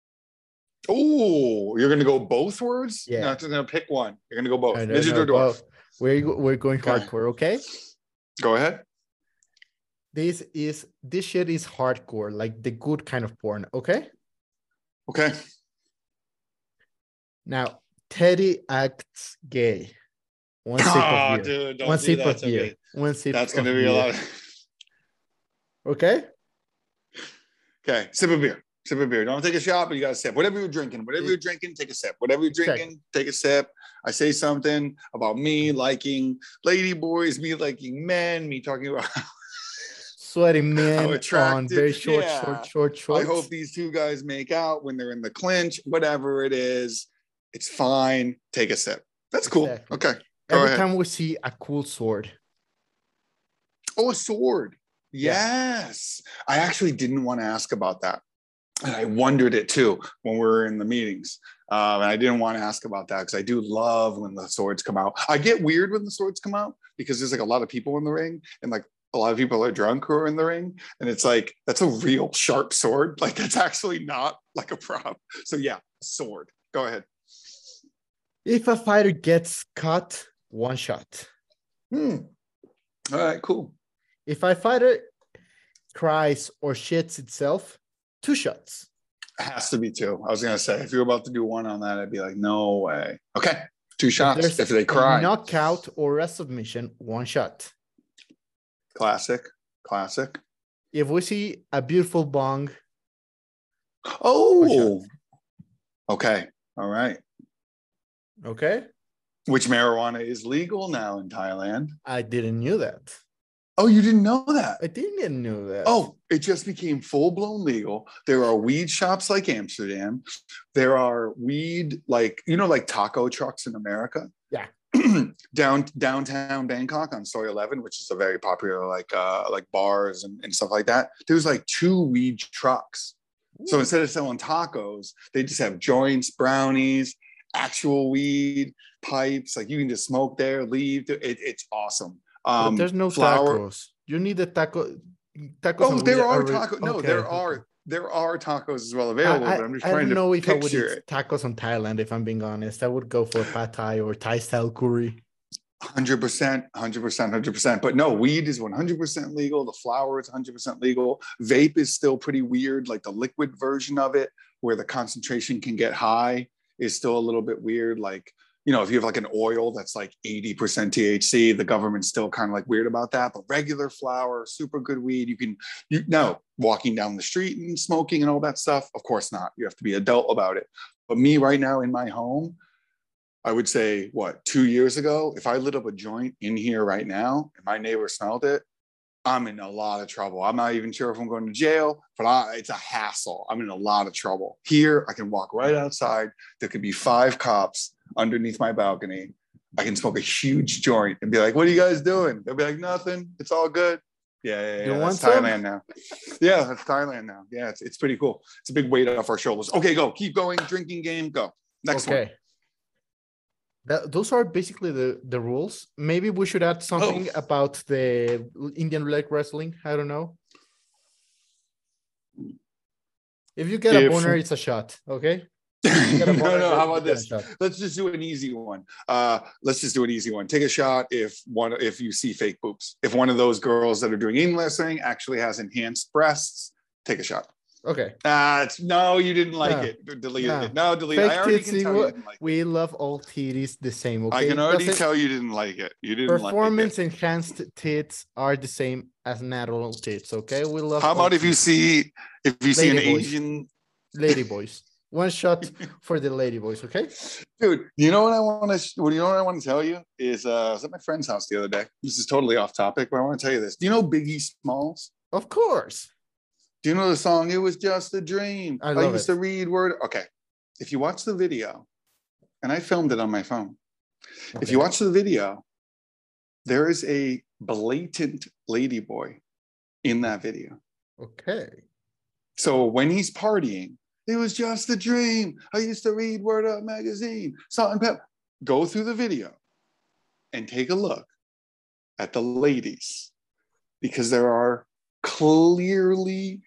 Oh, you're going to go both words? Yeah. Not going to pick one. You're going to go both. Midget or dwarf? Well, we're going hardcore, okay? Go ahead. This shit is hardcore, like the good kind of porn, okay? Okay. Now, Teddy acts gay. 1 sip of beer. Dude, don't do that to me. 1 sip. That's going to be a lot. Okay. Okay. Sip of beer. Don't take a shot, but you got to sip. Whatever you're drinking, take a sip. Whatever you're drinking, take a sip. I say something about me liking lady boys, me liking men, me talking about sweaty men on very short. I hope these 2 guys make out when they're in the clinch. Whatever it is, it's fine. Take a sip. That's cool. Exactly. Okay. Every time we see a cool sword. Oh, a sword. Yes. I actually didn't want to ask about that. And I wondered it too when we were in the meetings. And I didn't want to ask about that because I do love when the swords come out. I get weird when the swords come out because there's like a lot of people in the ring and like a lot of people are drunk who are in the ring. And it's like, that's a real sharp sword. Like that's actually not like a prop. So yeah, sword. Go ahead. If a fighter gets caught, 1 shot. All right, cool. If a fighter cries or shits itself, 2 shots. It has to be 2. I was going to say, if you're about to do 1 on that, I'd be like, no way. Okay, 2 shots if they cry. Knockout or a submission, 1 shot. Classic. If we see a beautiful bong. Oh. Okay. All right. Okay. Which marijuana is legal now in Thailand. I didn't know that. Oh, you didn't know that? I didn't know that. Oh, it just became full-blown legal. There are weed shops like Amsterdam. There are weed like taco trucks in America. Yeah. Downtown Bangkok on Soi 11, which is a very popular like bars and stuff like that. There's like 2 weed trucks. Ooh. So instead of selling tacos, they just have joints, brownies, actual weed, pipes. Like you can just smoke there, leave. It's awesome. But there's no tacos. You need the taco. Oh, there are tacos. No, there are. there are tacos as well available, but I'm just I trying don't to know if I would picture eat it. tacos on Thailand, if I'm being honest. I would go for pad Thai or Thai style curry. 100%, 100%, 100%. But no, weed is 100% legal. The flower is 100% legal. Vape is still pretty weird. Like the liquid version of it, where the concentration can get high, is still a little bit weird. Like, you know, if you have like an oil that's like 80% THC, the government's still kind of like weird about that. But regular flower, super good weed, no, walking down the street and smoking and all that stuff, of course not. You have to be adult about it. But me right now in my home, I would say, 2 years ago, if I lit up a joint in here right now and my neighbor smelled it, I'm in a lot of trouble. I'm not even sure if I'm going to jail, but it's a hassle. I'm in a lot of trouble. Here, I can walk right outside. There could be 5 cops underneath my balcony. I can smoke a huge joint and be like, what are you guys doing? They'll be like, nothing. It's all good. Yeah. That's Thailand now. Yeah, that's Thailand now. Yeah, it's pretty cool. It's a big weight off our shoulders. Okay, go. Keep going. Drinking game. Go. Next one. Those are basically the rules. Maybe we should add something about the Indian leg wrestling. I don't know. If you get a boner, it's a shot. Okay. No. How about this? Let's just do an easy one. Take a shot if you see fake boobs. If one of those girls that are doing Indian wrestling actually has enhanced breasts, take a shot. Okay. No, you didn't like it. Delete it. No, delete it. I already can tell you didn't like it. We love all titties the same. Okay. I can already tell you didn't like it. You didn't like it. Performance enhanced tits are the same as natural tits. Okay. We love. How about if you see an Asian lady boys? One shot for the lady boys. Okay. Dude, you know what I want to tell you is I was at my friend's house the other day. This is totally off topic, but I want to tell you this. Do you know Biggie Smalls? Of course. Do you know the song, It Was Just a Dream? I used to read word. Okay. If you watch the video, and I filmed it on my phone. Okay. If you watch the video, there is a blatant ladyboy in that video. Okay. So when he's partying, it was just a dream. I used to read Word Up magazine, Salt and Pepper. Go through the video and take a look at the ladies, because there are clearly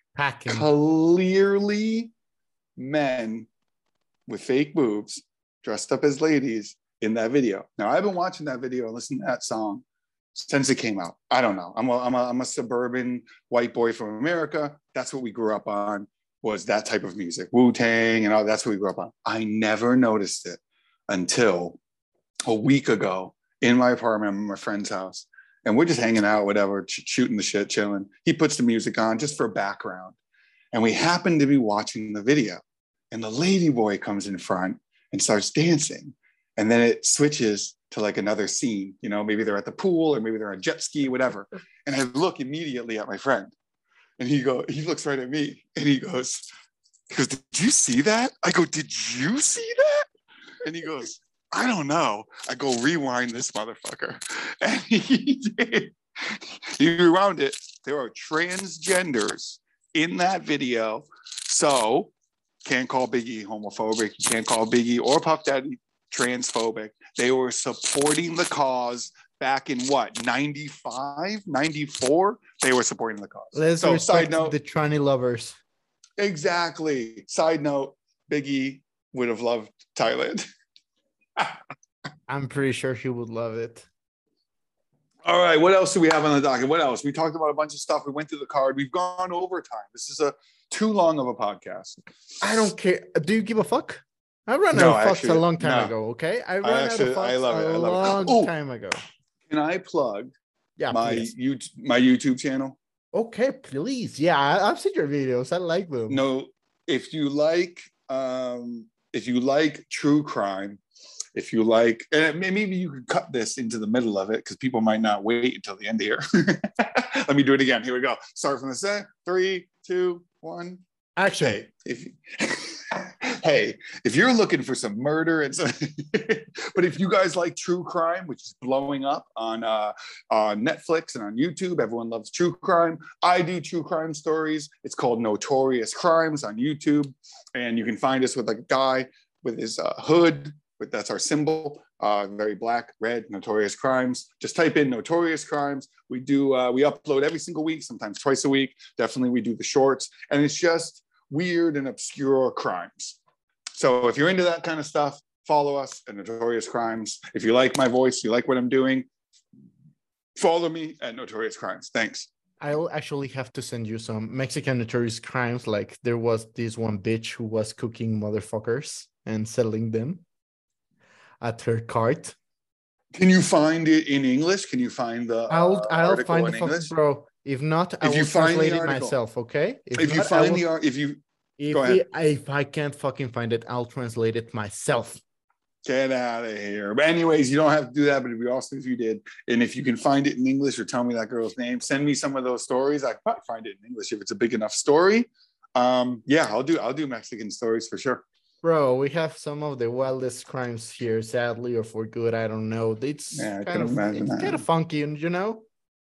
men with fake boobs dressed up as ladies in that video. Now, I've been watching that video and listening to that song since it came out. I don't know. I'm a suburban white boy from America. That's what we grew up on, was that type of music. Wu-Tang and all. That's what we grew up on. I never noticed it until a week ago in my apartment at my friend's house. And we're just hanging out, whatever, shooting the shit, chilling. He puts the music on just for background. And we happen to be watching the video. And the lady boy comes in front and starts dancing. And then it switches to like another scene. You know, maybe they're at the pool or maybe they're on jet ski, whatever. And I look immediately at my friend. And he looks right at me and he goes, did you see that? I go, did you see that? And he goes, I don't know. I go, rewind this motherfucker. And he did. He rewound it. There are transgenders in that video. So can't call Biggie homophobic. You can't call Biggie or Puff Daddy transphobic. They were supporting the cause back in 95, 94? They were supporting the cause. Let's side note, the tranny lovers. Exactly. Side note, Biggie would have loved Thailand. I'm pretty sure he would love it. All right, what else do we have on the docket? What else? We talked about a bunch of stuff. We went through the card. We've gone over time. This is too long of a podcast. I don't care. Do you give a fuck? I ran out of fucks a long time ago, okay? I ran out of fucks a long time ago. Can I plug my YouTube channel? Okay, please. Yeah, I've seen your videos. I like them. No, if you like true crime, if you like, and maybe you could cut this into the middle of it because people might not wait until the end here. Let me do it again. Here we go. Start from the set. 3, 2, 1. Action. Hey, if you're looking for some murder and some, but if you guys like true crime, which is blowing up on Netflix and on YouTube, everyone loves true crime. I do true crime stories. It's called Notorious Crimes on YouTube, and you can find us with a guy with his hood. That's our symbol, very black, red, Notorious Crimes. Just type in Notorious Crimes. We upload every single week, sometimes twice a week. Definitely we do the shorts. And it's just weird and obscure crimes. So if you're into that kind of stuff, follow us at Notorious Crimes. If you like my voice, you like what I'm doing, follow me at Notorious Crimes. Thanks. I'll actually have to send you some Mexican notorious crimes. Like there was this one bitch who was cooking motherfuckers and selling them at her cart. Can you find it in English? Can you find the I'll article find in the fucking English? bro. If not, I If you will find translate the it article. myself. Okay. If you find the art, if you go ahead. If I can't fucking find it, I'll translate it myself. Get out of here. But anyways, you don't have to do that. But it'd be awesome if you did. And if you can find it in English or tell me that girl's name, send me some of those stories. I can probably find it in English if it's a big enough story. Yeah, I'll do Mexican stories for sure. Bro, we have some of the wildest crimes here, sadly or for good. I don't know. It's kind of funky, you know.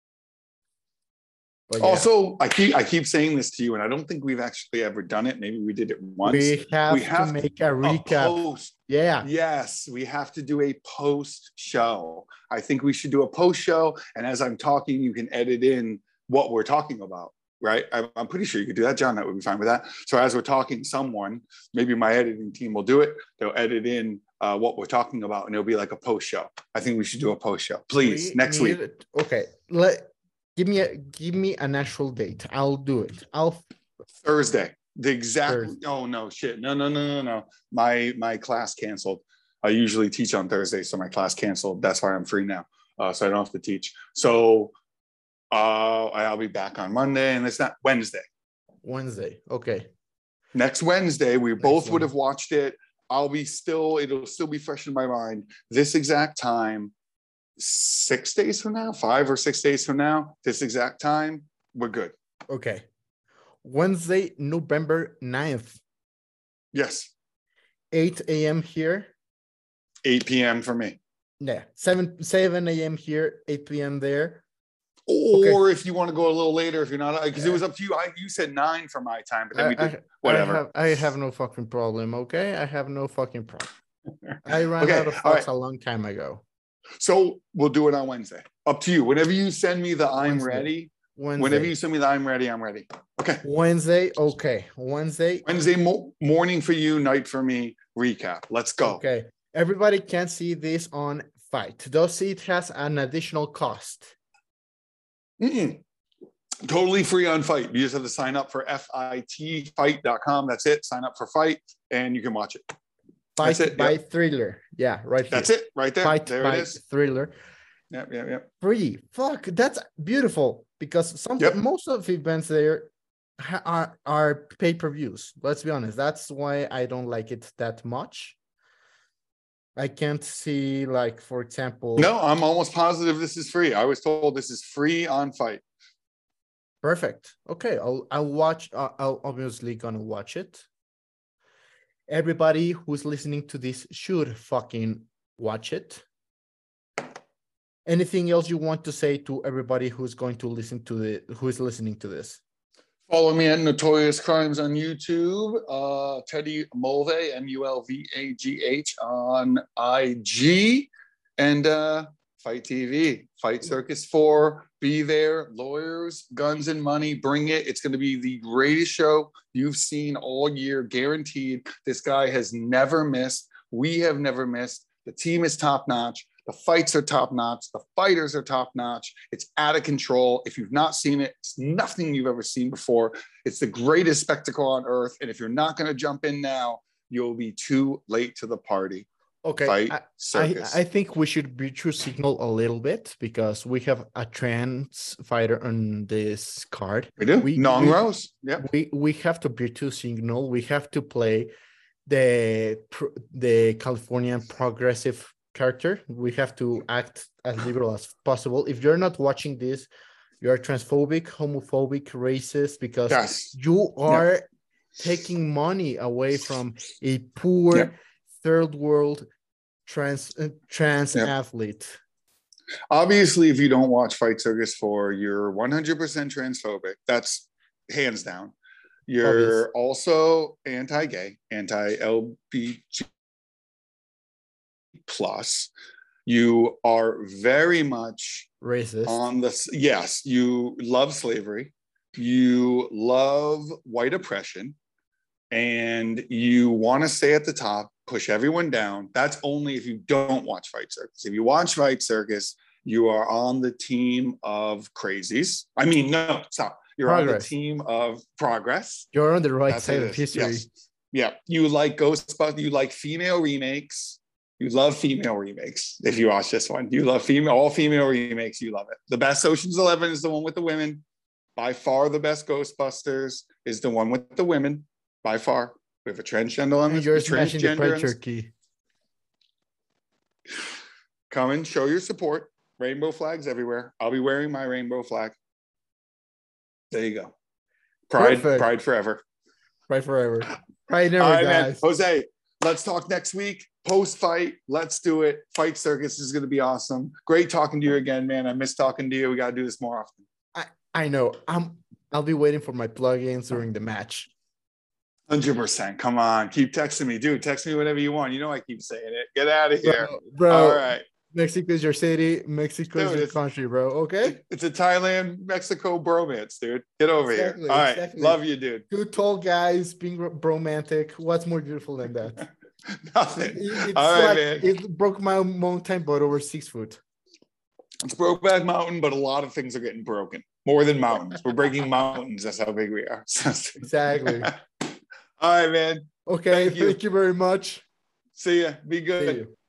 But also, yeah. I keep saying this to you, and I don't think we've actually ever done it. Maybe we did it once. We have to make a recap. Post. Yeah. Yes, we have to do a post show. I think we should do a post show, and as I'm talking, you can edit in what we're talking about. Right? I'm pretty sure you could do that, John. That would be fine with that. So as we're talking, maybe my editing team will do it. They'll edit in what we're talking about, and it'll be like a post show. I think we should do a post show, please, next week. Okay, give me an actual date. I'll do it. Thursday. The exact. Thursday. Oh no, shit. No. My class canceled. I usually teach on Thursday, so my class canceled. That's why I'm free now. So I don't have to teach. So. I'll be back on Monday, and it's not Wednesday. Okay. Next Wednesday, we both would have watched it. It'll still be fresh in my mind. This exact time, 6 days from now, 5 or 6 days from now, this exact time, we're good. Okay. Wednesday, November 9th. Yes. 8 a.m. here. 8 p.m. for me. Yeah. 7 a.m. here, 8 p.m. there. Or if you want to go a little later, if you're not, because it was up to you. You said 9 for my time, but then we did whatever. I have no fucking problem. Okay, I have no fucking problem. I ran out of thoughts a long time ago. So we'll do it on Wednesday. Up to you. Whenever you send me the I'm ready. Whenever you send me the I'm ready, I'm ready. Okay. Wednesday. Okay. Wednesday morning for you, night for me. Recap. Let's go. Okay. Everybody can see this on Fight. Does it has an additional cost? Totally free on Fight. You just have to sign up for fight.com. That's it. Sign up for Fight, and you can watch it. Fight by Thriller. Yeah, right here. That's it, right there. Fight there by it is. Thriller. Yep. Free. Fuck, that's beautiful. Because most of the events there are pay-per-views. Let's be honest. That's why I don't like it that much. I can't see, like, for example. No, I'm almost positive this is free. I was told this is free on Fight. Perfect. Okay, I'll watch. I'll obviously gonna watch it. Everybody who's listening to this should fucking watch it. Anything else you want to say to everybody who's going to listen to who is listening to this? Follow me at Notorious Crimes on YouTube, Teddy Mulvey, Mulvagh on IG, and Fight TV, Fight Circus 4. Be there, lawyers, guns and money, bring it. It's going to be the greatest show you've seen all year, guaranteed. This guy has never missed. We have never missed. The team is top notch. The fights are top notch. The fighters are top notch. It's out of control. If you've not seen it, it's nothing you've ever seen before. It's the greatest spectacle on earth. And if you're not going to jump in now, you'll be too late to the party. Okay. Fight Circus. I think we should be true signal a little bit because we have a trans fighter on this card. We do. Nong Rose. Yeah. We have to be true signal. We have to play the Californian progressive character. We have to act as liberal as possible. If you're not watching this, you're transphobic, homophobic, racist, because you are taking money away from a poor third world trans athlete. Obviously, if you don't watch Fight Circus 4, you're 100% transphobic. That's hands down. You're also anti-gay, anti-LBGT plus. You are very much racist on this. Yes, you love slavery. You love white oppression. and you want to stay at the top, push everyone down. That's only if you don't watch Fight Circus. If you watch Fight Circus, you are on the team of crazies. I mean, no, stop. You're on the team of progress. You're on the right side of history. Yes. Yeah. You like Ghostbusters. You like female remakes. You love female remakes. If you watch this one, you love all female remakes. You love it. The best Ocean's 11 is the one with the women. By far, the best Ghostbusters is the one with the women. By far. We have a transgender on this. You're smashing the Pride Turkey. Come and show your support. Rainbow flags everywhere. I'll be wearing my rainbow flag. There you go. Pride forever. Pride forever. Pride never dies. Man. Jose, let's talk next week. Post-fight. Let's do it. Fight Circus is going to be awesome. Great talking to you again, man. I miss talking to you. We got to do this more often. I know. I'll be waiting for my plugins during the match. 100%. Come on. Keep texting me. Dude, text me whenever you want. You know I keep saying it. Get out of here. Bro. All right. Mexico is your city. Mexico is your country, bro. Okay? It's a Thailand-Mexico bromance, dude. Get over here. All right. Love you, dude. Two tall guys being bromantic. What's more beautiful than that? Nothing. It's all right, man. It broke my mountain, but over 6 foot. It's Brokeback Mountain, but a lot of things are getting broken. More than mountains. We're breaking mountains. That's how big we are. Exactly. All right, man. Okay. Thank you very much. See ya. Be good. See you.